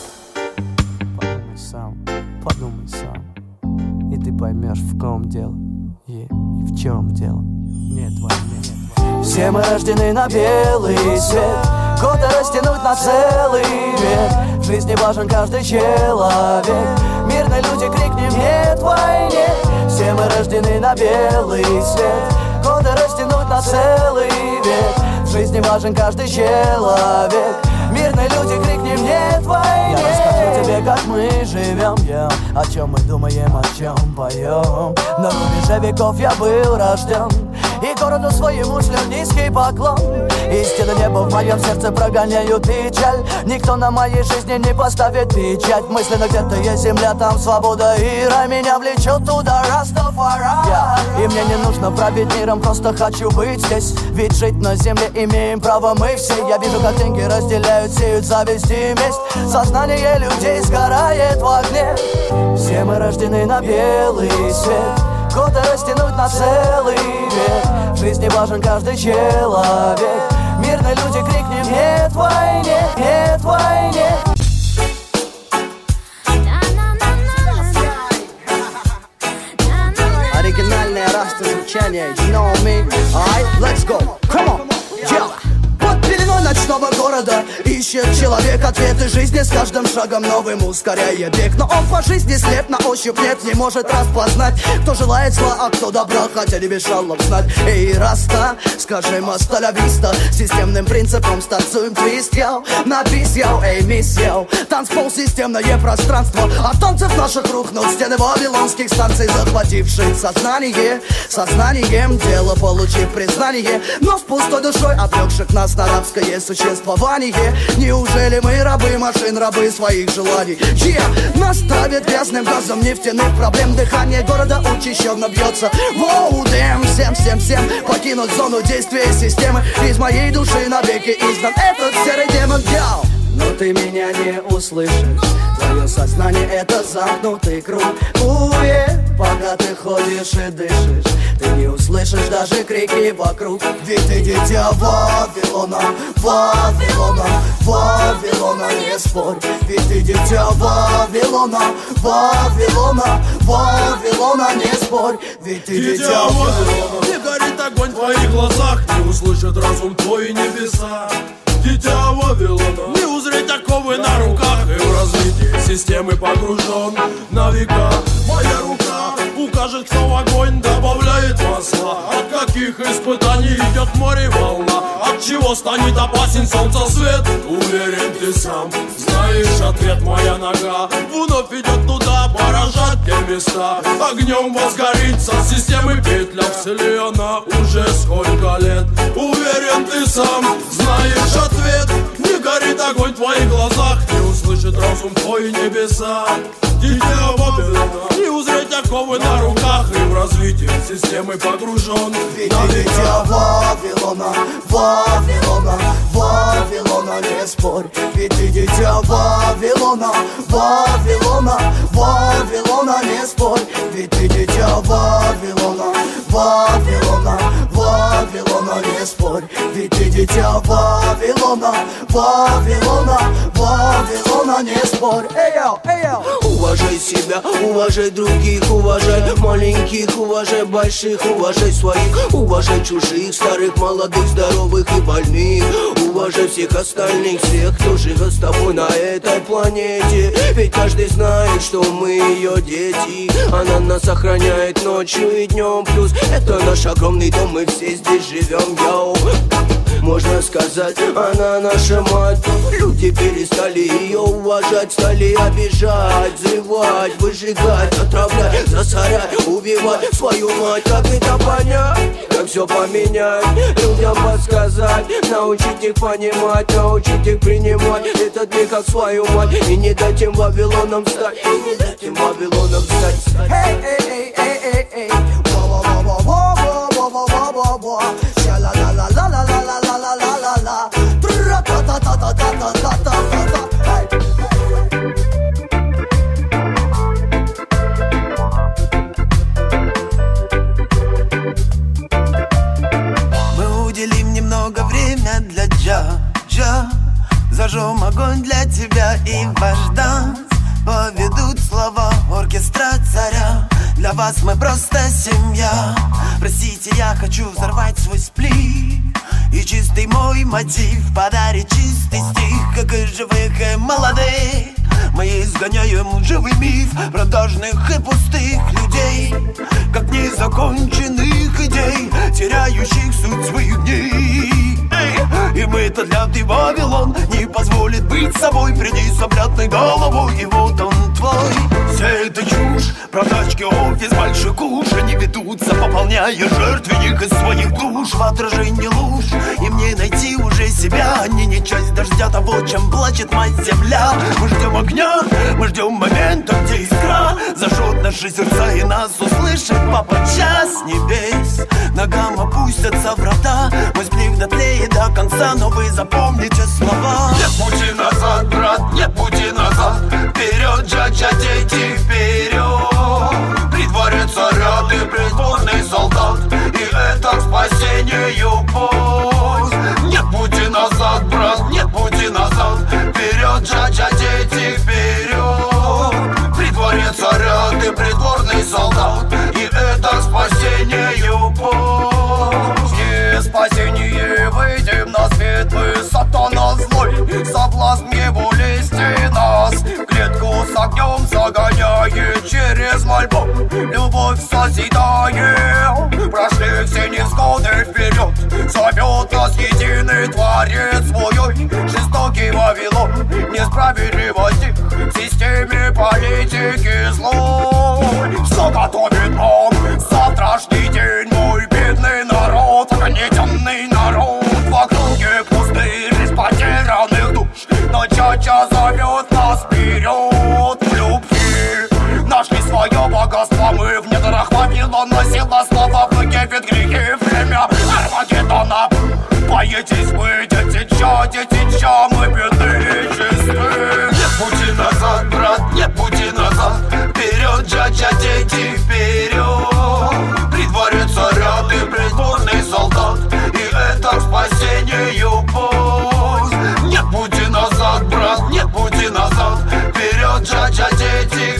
Подумай сам, и ты поймешь, в ком дело и, и в чем дело. Нет войны. Все мы рождены на белый свет, годы растянуть на целый век. В жизни важен каждый человек, мирные люди, крикнем нет войне. Все мы рождены на белый свет, годы растянуть на целый век. В жизни важен каждый человек, мирные люди, крикнем нет войне. Я расскажу тебе, как мы живем, yeah. О чем мы думаем, о чем поем. На рубеже веков я был рожден, и городу своему шлю низкий поклон. Истинно небо в моем сердце прогоняют печаль. Никто на моей жизни не поставит печать. Мысленно где-то есть земля, там свобода и рай. Меня влечет туда Растафари, yeah. И мне не нужно править миром, просто хочу быть здесь. Ведь жить на земле имеем право мы все. Я вижу, как деньги разделяют, сеют зависть и месть. Сознание людей сгорает в огне. Все мы рождены на белый свет, годы растянуть на целый век. В жизни важен каждый человек, мирные люди, крикнем нет войне, нет войне. Оригинальное раста звучание, you know me. Alright, let's go, come on, yeah. Под пеленой ночного города ищет человек ответы жизни. С каждым шагом новым ускоряя бег. Но он по жизни слеп, на ощупь нет, не может распознать, кто желает зла, а кто добра, хотя не без жалоб знать. Эй, Раста, скажи маста виста. Системным принципом станцуем твист, яу. На бис, яу, эй, мисс, яу. Танцпол, системное пространство. От танцев наших рухнут стены вавилонских станций, захвативших сознание. Сознанием дела получив признание, но с пустой душой обрекших нас на рабское существование. Неужели мы рабы машин, рабы своих желаний? Yeah. Нас травят грязным газом нефтяных проблем. Дыхание города учащенно бьется. Воу, дэм, всем, всем, всем покинуть зону действия системы. Из моей души навеки изгнан этот серый демон. Яу. Но ты меня не услышишь. Твое сознание это замкнутый круг. Уе, пока ты ходишь и дышишь, ты не услышишь даже крики вокруг. Ведь ты дитя Вавилона, Вавилона, Вавилона, не спорь. Ведь ты дитя Вавилона, Вавилона, Вавилона, не спорь. Ведь ты дитя Вавилона. Не горит огонь в твоих глазах, не услышит разум твой небеса. дитя Вавилона. Не узреть оковы на руках, и в развитие системы погружен на века. Моя рука укажет, кто в огонь добавляет масла. От каких испытаний идет море волна, от чего станет опасен солнца свет. Уверен, ты сам знаешь ответ. Моя нога вновь идет туда, поражать те места. Огнем возгорится системы петля вселена уже сколько лет. Уверен, ты сам знаешь ответ. Не горит огонь в твоих глазах, не услышит разум твой небеса. Дитя Вавилона, не узреть оковы на руках, и в развитие системы погружен. Ведь ты дитя Вавилона, Вавилона, Вавилона, не спорь. Ведь ты дитя Вавилона, Вавилона, Вавилона, не спорь. Ведь ты дитя Вавилона, Вавилона, Вавилона, не спорь. Ведь ты дитя Вавилона, Вавилона, Вавилона, не спорь. Эй, йоу, эй, йоу. Уважай себя, уважай других, уважай маленьких, уважай больших, уважай своих, уважай чужих, старых, молодых, здоровых и больных. Уважай всех остальных, всех, кто живет с тобой на этой планете. Ведь каждый знает, что мы ее дети. Она нас охраняет ночью и днем. Плюс это наш огромный дом, мы все здесь живем, йоу. Можно сказать, она наша мать. Люди перестали ее уважать, стали обижать, взрывать, выжигать, отравлять, засорять, убивать свою мать. Как это понять? Как все поменять? Людям подсказать, научить их понимать, научить их принимать этот мир как свою мать. И не дать им Вавилоном стать, и не дать им Вавилоном стать. Эй, эй, эй, эй, эй, эй. Во-во-во-во-во-во-во-во-во-во. Ша-ла-ла-ла-ла-ла-ла-ла-ла-ла. Тра-та-та-та-та-та-та-та-та. Мы уделим немного время для джа-джа. Зажжем огонь для тебя и ваш данс. Поведут слова оркестра царя. Для вас мы просто семья. Простите, я хочу взорвать свой сплит. И чистый мой мотив подарит чистый стих. Как и живых и молодых мы изгоняем лживый миф продажных и пустых людей, как незаконченных идей, теряющих суть своих дней. И мы-то для ты Вавилон не позволит быть собой. Приди с обратной головой, и вот он твой. Вся эта чушь, продачки, офис, большой куш, они ведутся, пополняя жертвенник из своих душ. В отражении луж, и мне найти уже себя. Они не часть дождя того, чем плачет мать земля. Мы ждем огня, мы ждем момента, где искра зажжет наши сердца и нас услышит папа час небес. Ногам опустятся врата, мой сплив дотлеет до конца, но вы запомните слова. Нет пути назад, брат, нет пути назад. Вперед, джа-джа, дети, вперед. При дворе царя ты придворный солдат, и это к спасению путь. Нет пути назад, брат, нет пути назад. Вперед, джа-джа, дети, вперед. При дворе царя ты придворный солдат, и это к спасению путь. И спасение выйдем на свет, мы сатана злой, соблазн его лести нас. Клетку с огнем загоняет, через мольбу любовь созидаем. Прошли все невзгоды вперед, зовет нас единый Творец свой. Жестокий Вавилон, несправедливости в системе политики злой. Все готовит нам завтрашний день, мой бедный народ, огнетенный народ. В округе пустырь из потерянных душ, но чача зовет нас вперед в любви. Нашли свое богатство мы в недрах Вавилона. Сила слава в ноге, ведь грехи время Армагеддона. Боитесь вы, дети ча, дети ча, мы бедные чисты. Нет пути назад, брат, нет пути назад. Вперед, джа-джа, дети, вперед. При дворе царя ты придворный солдат, и это к спасению путь. Нет пути назад, брат, нет пути назад. Вперед, джа-джа, дети,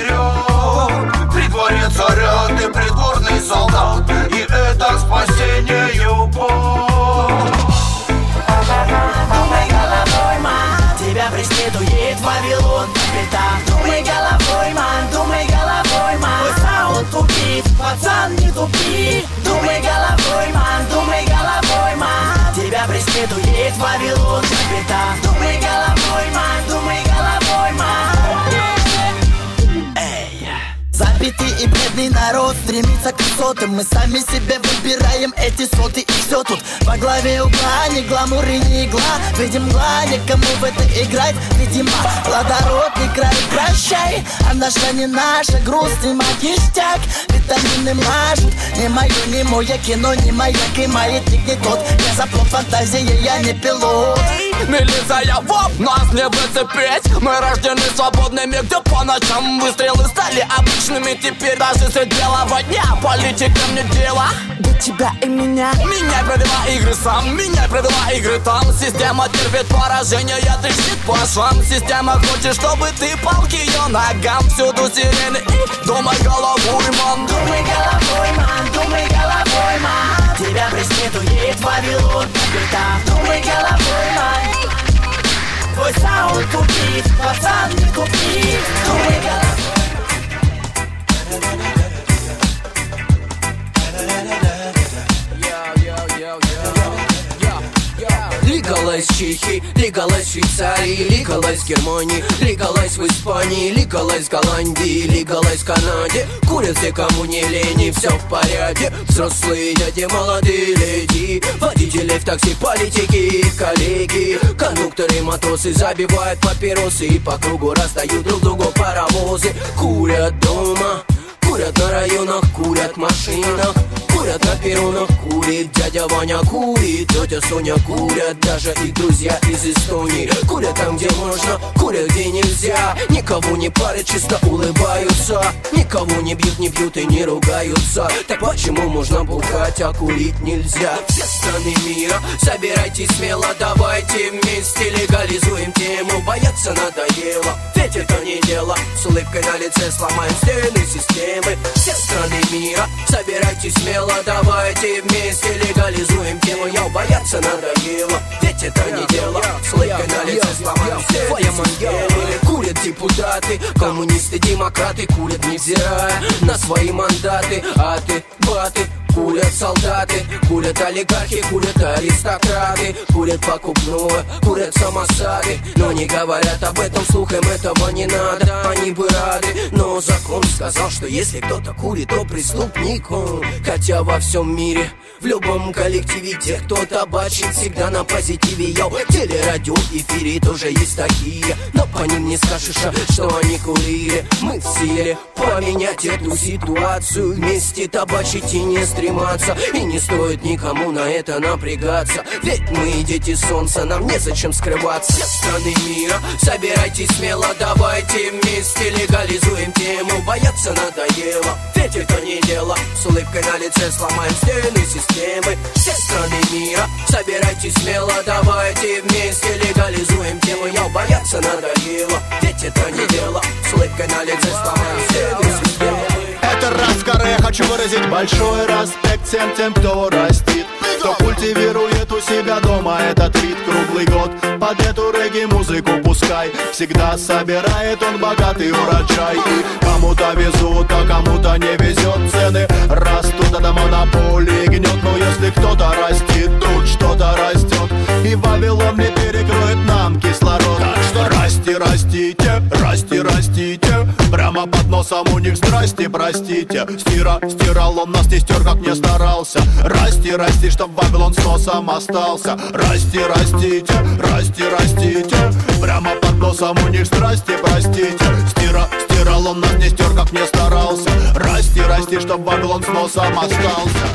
вперед. При дворе царя ты придворный солдат, и это к спасению путь. дети и бедный народ стремится к высотам. Мы сами себе выбираем эти соты, и все тут во главе угла. Ни гламур и ни игла, видим мгла, никому в это играть, видимо, плодородный край. Прощай, а наша не наша, грусть и ништяк. Витамины мажут, не мое, не мое кино, не маяк и маятник не тот. Я заплот фантазии, я не пилот. Милиция, воп, нас не выцепить. Мы рождены свободными, где по ночам выстрелы стали обычными. Теперь даже средь белого дня политикам не дело до тебя и меня. Меняй правила игры сам, меняй правила игры там. Система терпит поражение, я трещит по швам. Система хочет, чтобы ты пал к ее ногам. Всюду сирены и думай головой, ман. Думай головой, ман, думай головой, ман. Тебя приснит, уедет Вавилон, капитан. Думай головой, ман. Твой саунд тупит, пацан, не тупит. Думай головой. Лигалайз в Чехии, лигалайз в Швейцарии, лигалайз в Германии, лигалайз в Испании, лигалайз в Голландии, лигалайз в Канаде. Курят все, кому не лень, все в порядке. Взрослые дяди, молодые леди, водители в такси, политики, коллеги, кондукторы, матросы забивают папиросы и по кругу раздают друг другу паровозы. Курят дома, курят на районах, курят в машинах, курят на перронах, курит дядя Ваня, курит тетя Соня, курят даже их друзья из Эстонии. Курят там, где можно, курят, где нельзя. Никого не парят, чисто улыбаются. Никого не бьют, не пьют и не ругаются. Так почему можно бухать, а курить нельзя? Все страны мира, собирайтесь смело, давайте вместе легализуем тему. Бояться надоело, ведь это не дело. С улыбкой на лице сломаем стены системы. Все страны мира, собирайтесь смело, давайте вместе легализуем тему. Я бояться надоело, ведь это не дело. С улыбкой на лице сломаем стены системы. Курят депутаты, коммунисты, демократы, курят невзирая на свои мандаты. А ты, баты, курят солдаты, курят олигархи, курят аристократы, курят покупное, курят самосады. Но не говорят об этом вслух, им этого не надо. Они бы рады, но закон сказал, что если кто-то курит, то преступник он. Хотя во всем мире, в любом коллективе, те, кто табачит, всегда на позитиве. Я в телерадио эфире тоже есть такие, но по ним не скажешь, что они курили. Мы в силе поменять эту ситуацию, вместе табачить и не стрематься. И не стоит никому на это напрягаться, ведь мы дети солнца, нам незачем скрываться. Все страны мира, собирайтесь смело, давайте вместе легализуем тему. Бояться надоело, ведь это не дело. С улыбкой на лице сломаем стены системы. Все страны мира, собирайтесь смело, давайте вместе легализуем тему. Я бояться надоело, ведь это не дело. С улыбкой на лице сломаем стены системы. Это Раскар, я хочу выразить большой респект всем тем, кто растит, кто культивирует у себя дома этот вид круглый год. Под эту регги-музыку пускай всегда собирает он богатый урожай. И кому-то везут, а кому-то не везет. Цены растут, это монополии гнет. Но если кто-то растит, тут что-то растет. И Вавилон не перекроет нам кислород. Так что расти, растите, расти, растите. Прямо под носом у них здрасте, простите. Стира, стирал он нас, не стер, как не старался. Расти, расти, чтоб Вавилон с носом остался. Расти, растите, расти, растите. Прямо под носом у них страсти, простите. Стира, стирал он нас, не стер, как не старался. Расти, расти, чтоб Вавилон с носом остался.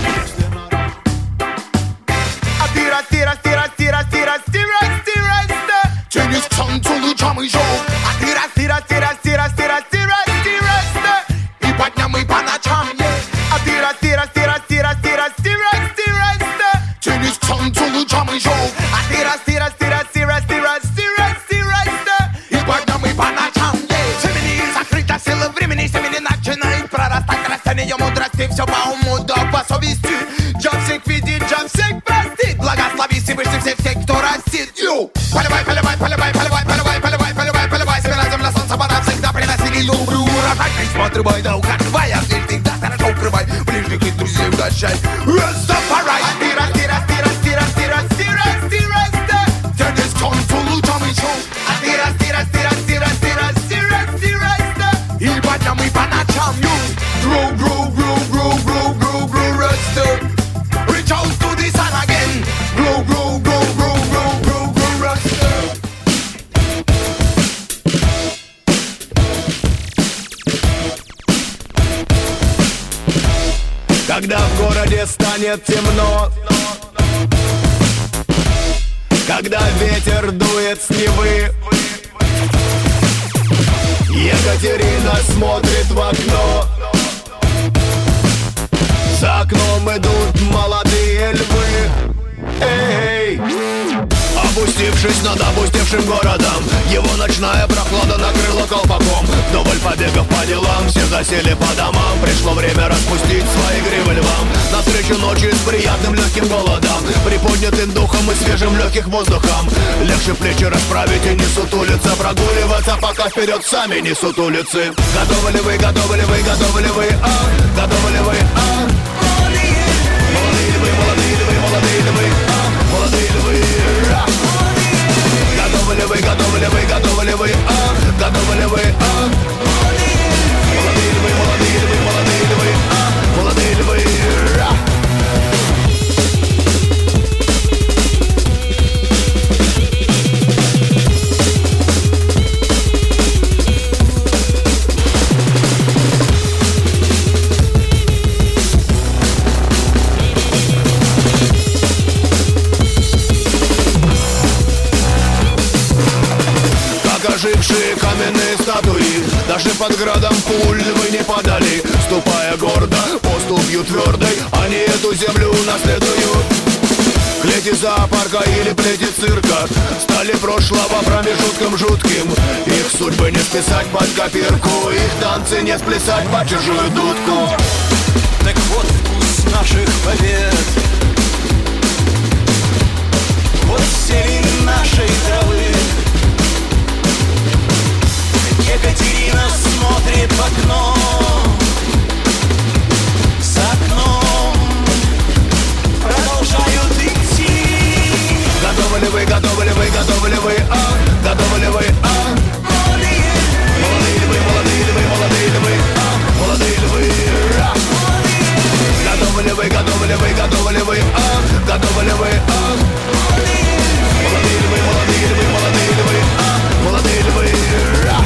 Расти, расти, расти, расти, расти, расти, расти. Через танцулы джамы шоу. А ты расти, расти, расти, расти, расти, расти, расти. И по дням, и по ночам. А ты расти, расти, расти, расти, расти, расти, расти. Через танцулы джамы шоу. А ты расти, расти, расти, расти, расти, расти, расти. И по дням, и по ночам. Семени закрыта сила времени, семени начинает прорастать растение мудрости. Все по уму, да по совести. Джоб всех видит, джоб всех простит. Благослови Всевышний всех тех, кто растит. Ю! Поливай, поливай, поливай, поливай, поливай, поливай, поливай, поливай. Собирай земля, солнце, вода всегда приносили добрый урожай. Письма отрывай, да укатывай, а дверь всегда хорошо укрывай. Ближних и друзей угощай. Растафарай! Расти, расти, расти, расти, расти, расти, расти, расти. Тянись солнцу лучом и шоу. А ты расти, расти, расти, расти, расти, расти, расти. И по дням, и по ночам, ю! Когда в городе станет темно, когда ветер дует с Невы, Екатерина смотрит в окно. За окном идут молодые львы. Эй! Опустившись над опустевшим городом, его ночная прохлада накрыла колпаком. Вдоволь побегав по делам, все засели по домам. Пришло время распустить свои гривы львам. Навстречу ночи с приятным легким голодом, приподнятым духом и свежим легких воздухом. Легче плечи расправить и не сутулиться, прогуливаться, пока вперед сами не сутулицы. Готовы ли вы, готовы ли вы, готовы ли вы, а? Готовы ли вы, а? Молодые ли вы, молодые ли вы, молодые ли вы, а? Молодые ли вы, а? Готовы ли вы, готовы ли вы, готовы ли вы, а? Готовы ли вы, а? Молодые ли вы, молодые ли вы, молодые ли вы, а? Молодые ли вы, а? Ожившие каменные статуи, даже под градом пуль вы не падали. Ступая гордо, поступью твердой, они эту землю наследуют. Клети зоопарка или плети цирка стали прошлого промежутком жутким. Их судьбы не списать под копирку, их танцы не сплясать под чужую дудку. Так вот вкус наших побед, вот зелень нашей травы. Екатерина смотрит в окно, за окном продолжают идти. Готовы ли вы, готовы ли вы, готовы ли вы, а? Готовы ли вы, а? Молодые ли вы, молодые ли вы, молодые ли вы, а? Молодые ли вы, а? Готовы ли вы, готовы ли вы, готовы ли вы, а? Готовы ли вы, а? Молодые ли вы, молодые ли вы, молодые ли вы, а? Молодые ли вы, а?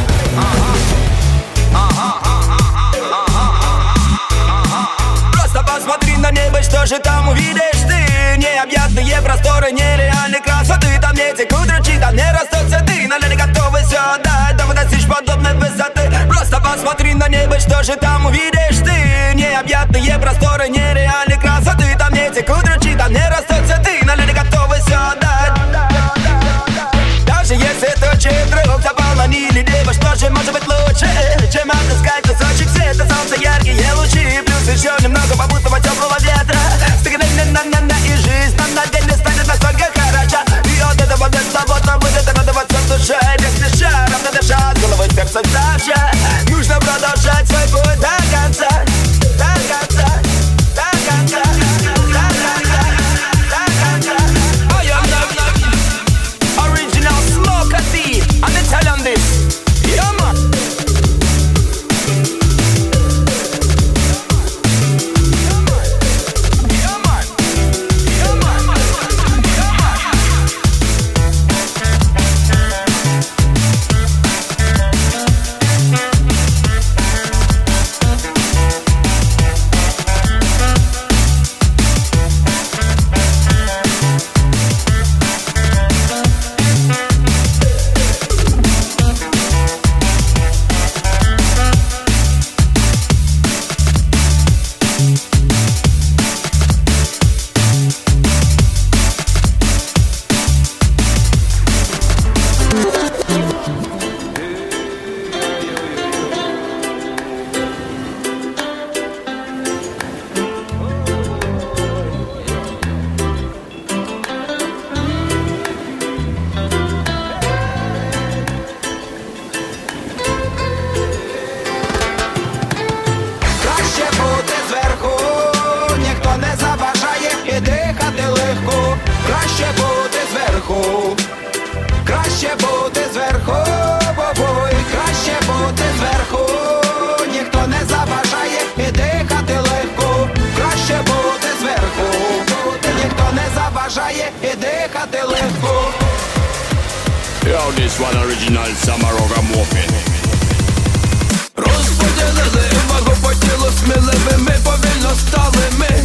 Просто посмотри на небо, что же там увидишь ты? Необъятные просторы, нереальной красоты. Там не текут ручьи, там не растут цветы, но люди готовы все отдать, дабы достичь подобной высоты. Просто посмотри на небо, что же там увидишь ты? Необъятные просторы, нереальной красоты. Там не текут ручьи, там не растут цветы, но люди готовы все отдать. Даже если тучи вдруг заполонили небо, что же может быть лучше, чем отыскать кусочек света, солнца, яркие лучи, плюс еще немного попутного теплого ветра. Стыгна-на-на-на и жизнь нам на деле станет настолько хороша. И от этого беззаботно будет радоваться душа, не спеша, равно дыша, с головой сердце сообща. Нужно продолжать свой путь до конца, до конца, до конца, до конца, до конца. I am the original Smoker D, and they tell them this. Yeah, man. Краще бути зверху, бобой, краще бути зверху, ніхто не заважає і дихати легко. Краще бути зверху, ніхто не заважає і дихати легко. Yo, this one original Samaroga Muffin. Розподілили вагу по тілу сміливими, повільно стали ми.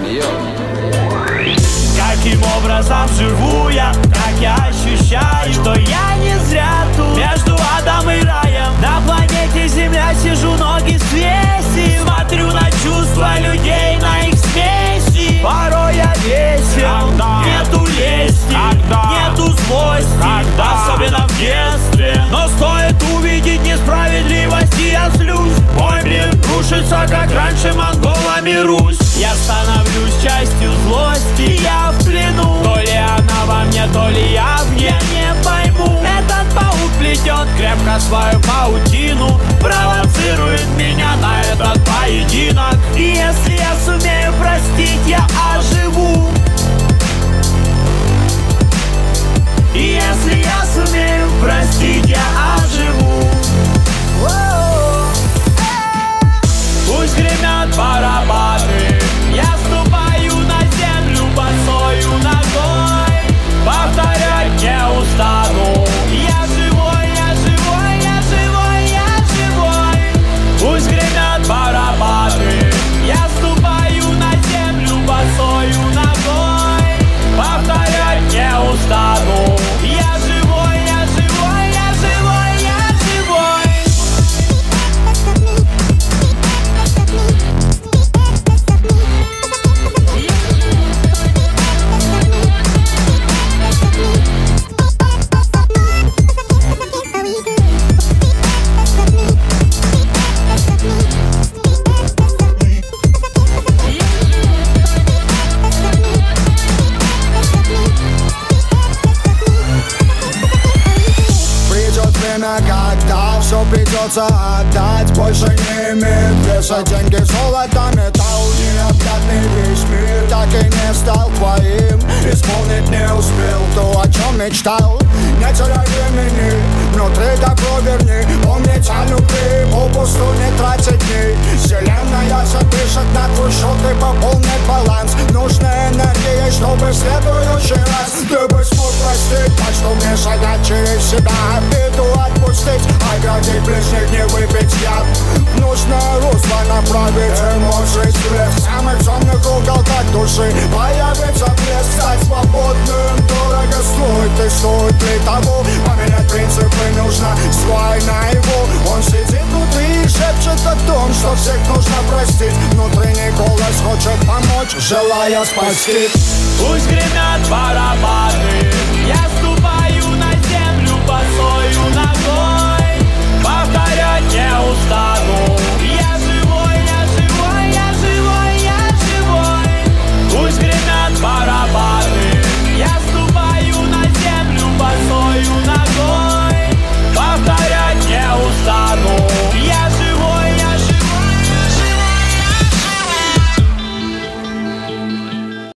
Каким образом живу я, как я ощущаю, что я не зря тут. Между адом и раем на планете Земля сижу, ноги свесив. Смотрю на чувства людей, на их смеси. Порой я весел, нету лести, нету злости, особенно в детстве. Но стоит увидеть несправедливость, и я злюсь. Мой мир рушится, как раньше монголами Русь. Я становлюсь частью злости, я в плену. То ли она во мне, то ли я в ней, не пойму. Этот паук плетет крепко свою паутину, провоцирует меня на этот поединок. И если я сумею простить, я оживу. И если я сумею простить, я оживу. Пусть гремят барабаны, я ступаю на землю босою ногой. Повторять не устану. Я живой, я живой, я живой, я живой. Пусть гремят барабаны, я ступаю на землю босою ногой. Повторять не устану. Я живой, я живой, я живой, я живой. Когда все придется отдать, больше не имеет веса деньги, золото, металл. Необъятный весь мир так и не стал твоим. Исполнить не успел то, о чем мечтал. Не теряй времени, внутри добро верни. Помнить о любви, попусту не тратить дней. Вселенная запишет на твой счет и пополнит баланс. Нужна энергия, чтобы в следующий раз ты бы смог простить так, что мне шагать через себя, обиду отпустить, оградить ближних, не выпить яд. Нужно русло направить, эмоции всплеск. В самых темных уголках души появится блеск. Стать свободным дорого стоит, и стоит ли того. Поменять принципы нужно, свой наяву. Он сидит внутри и шепчет о том, что всех нужно простить. Внутренний голос хочет помочь, желая спасти. Пусть гремят барабаны, я ступаю на землю босой.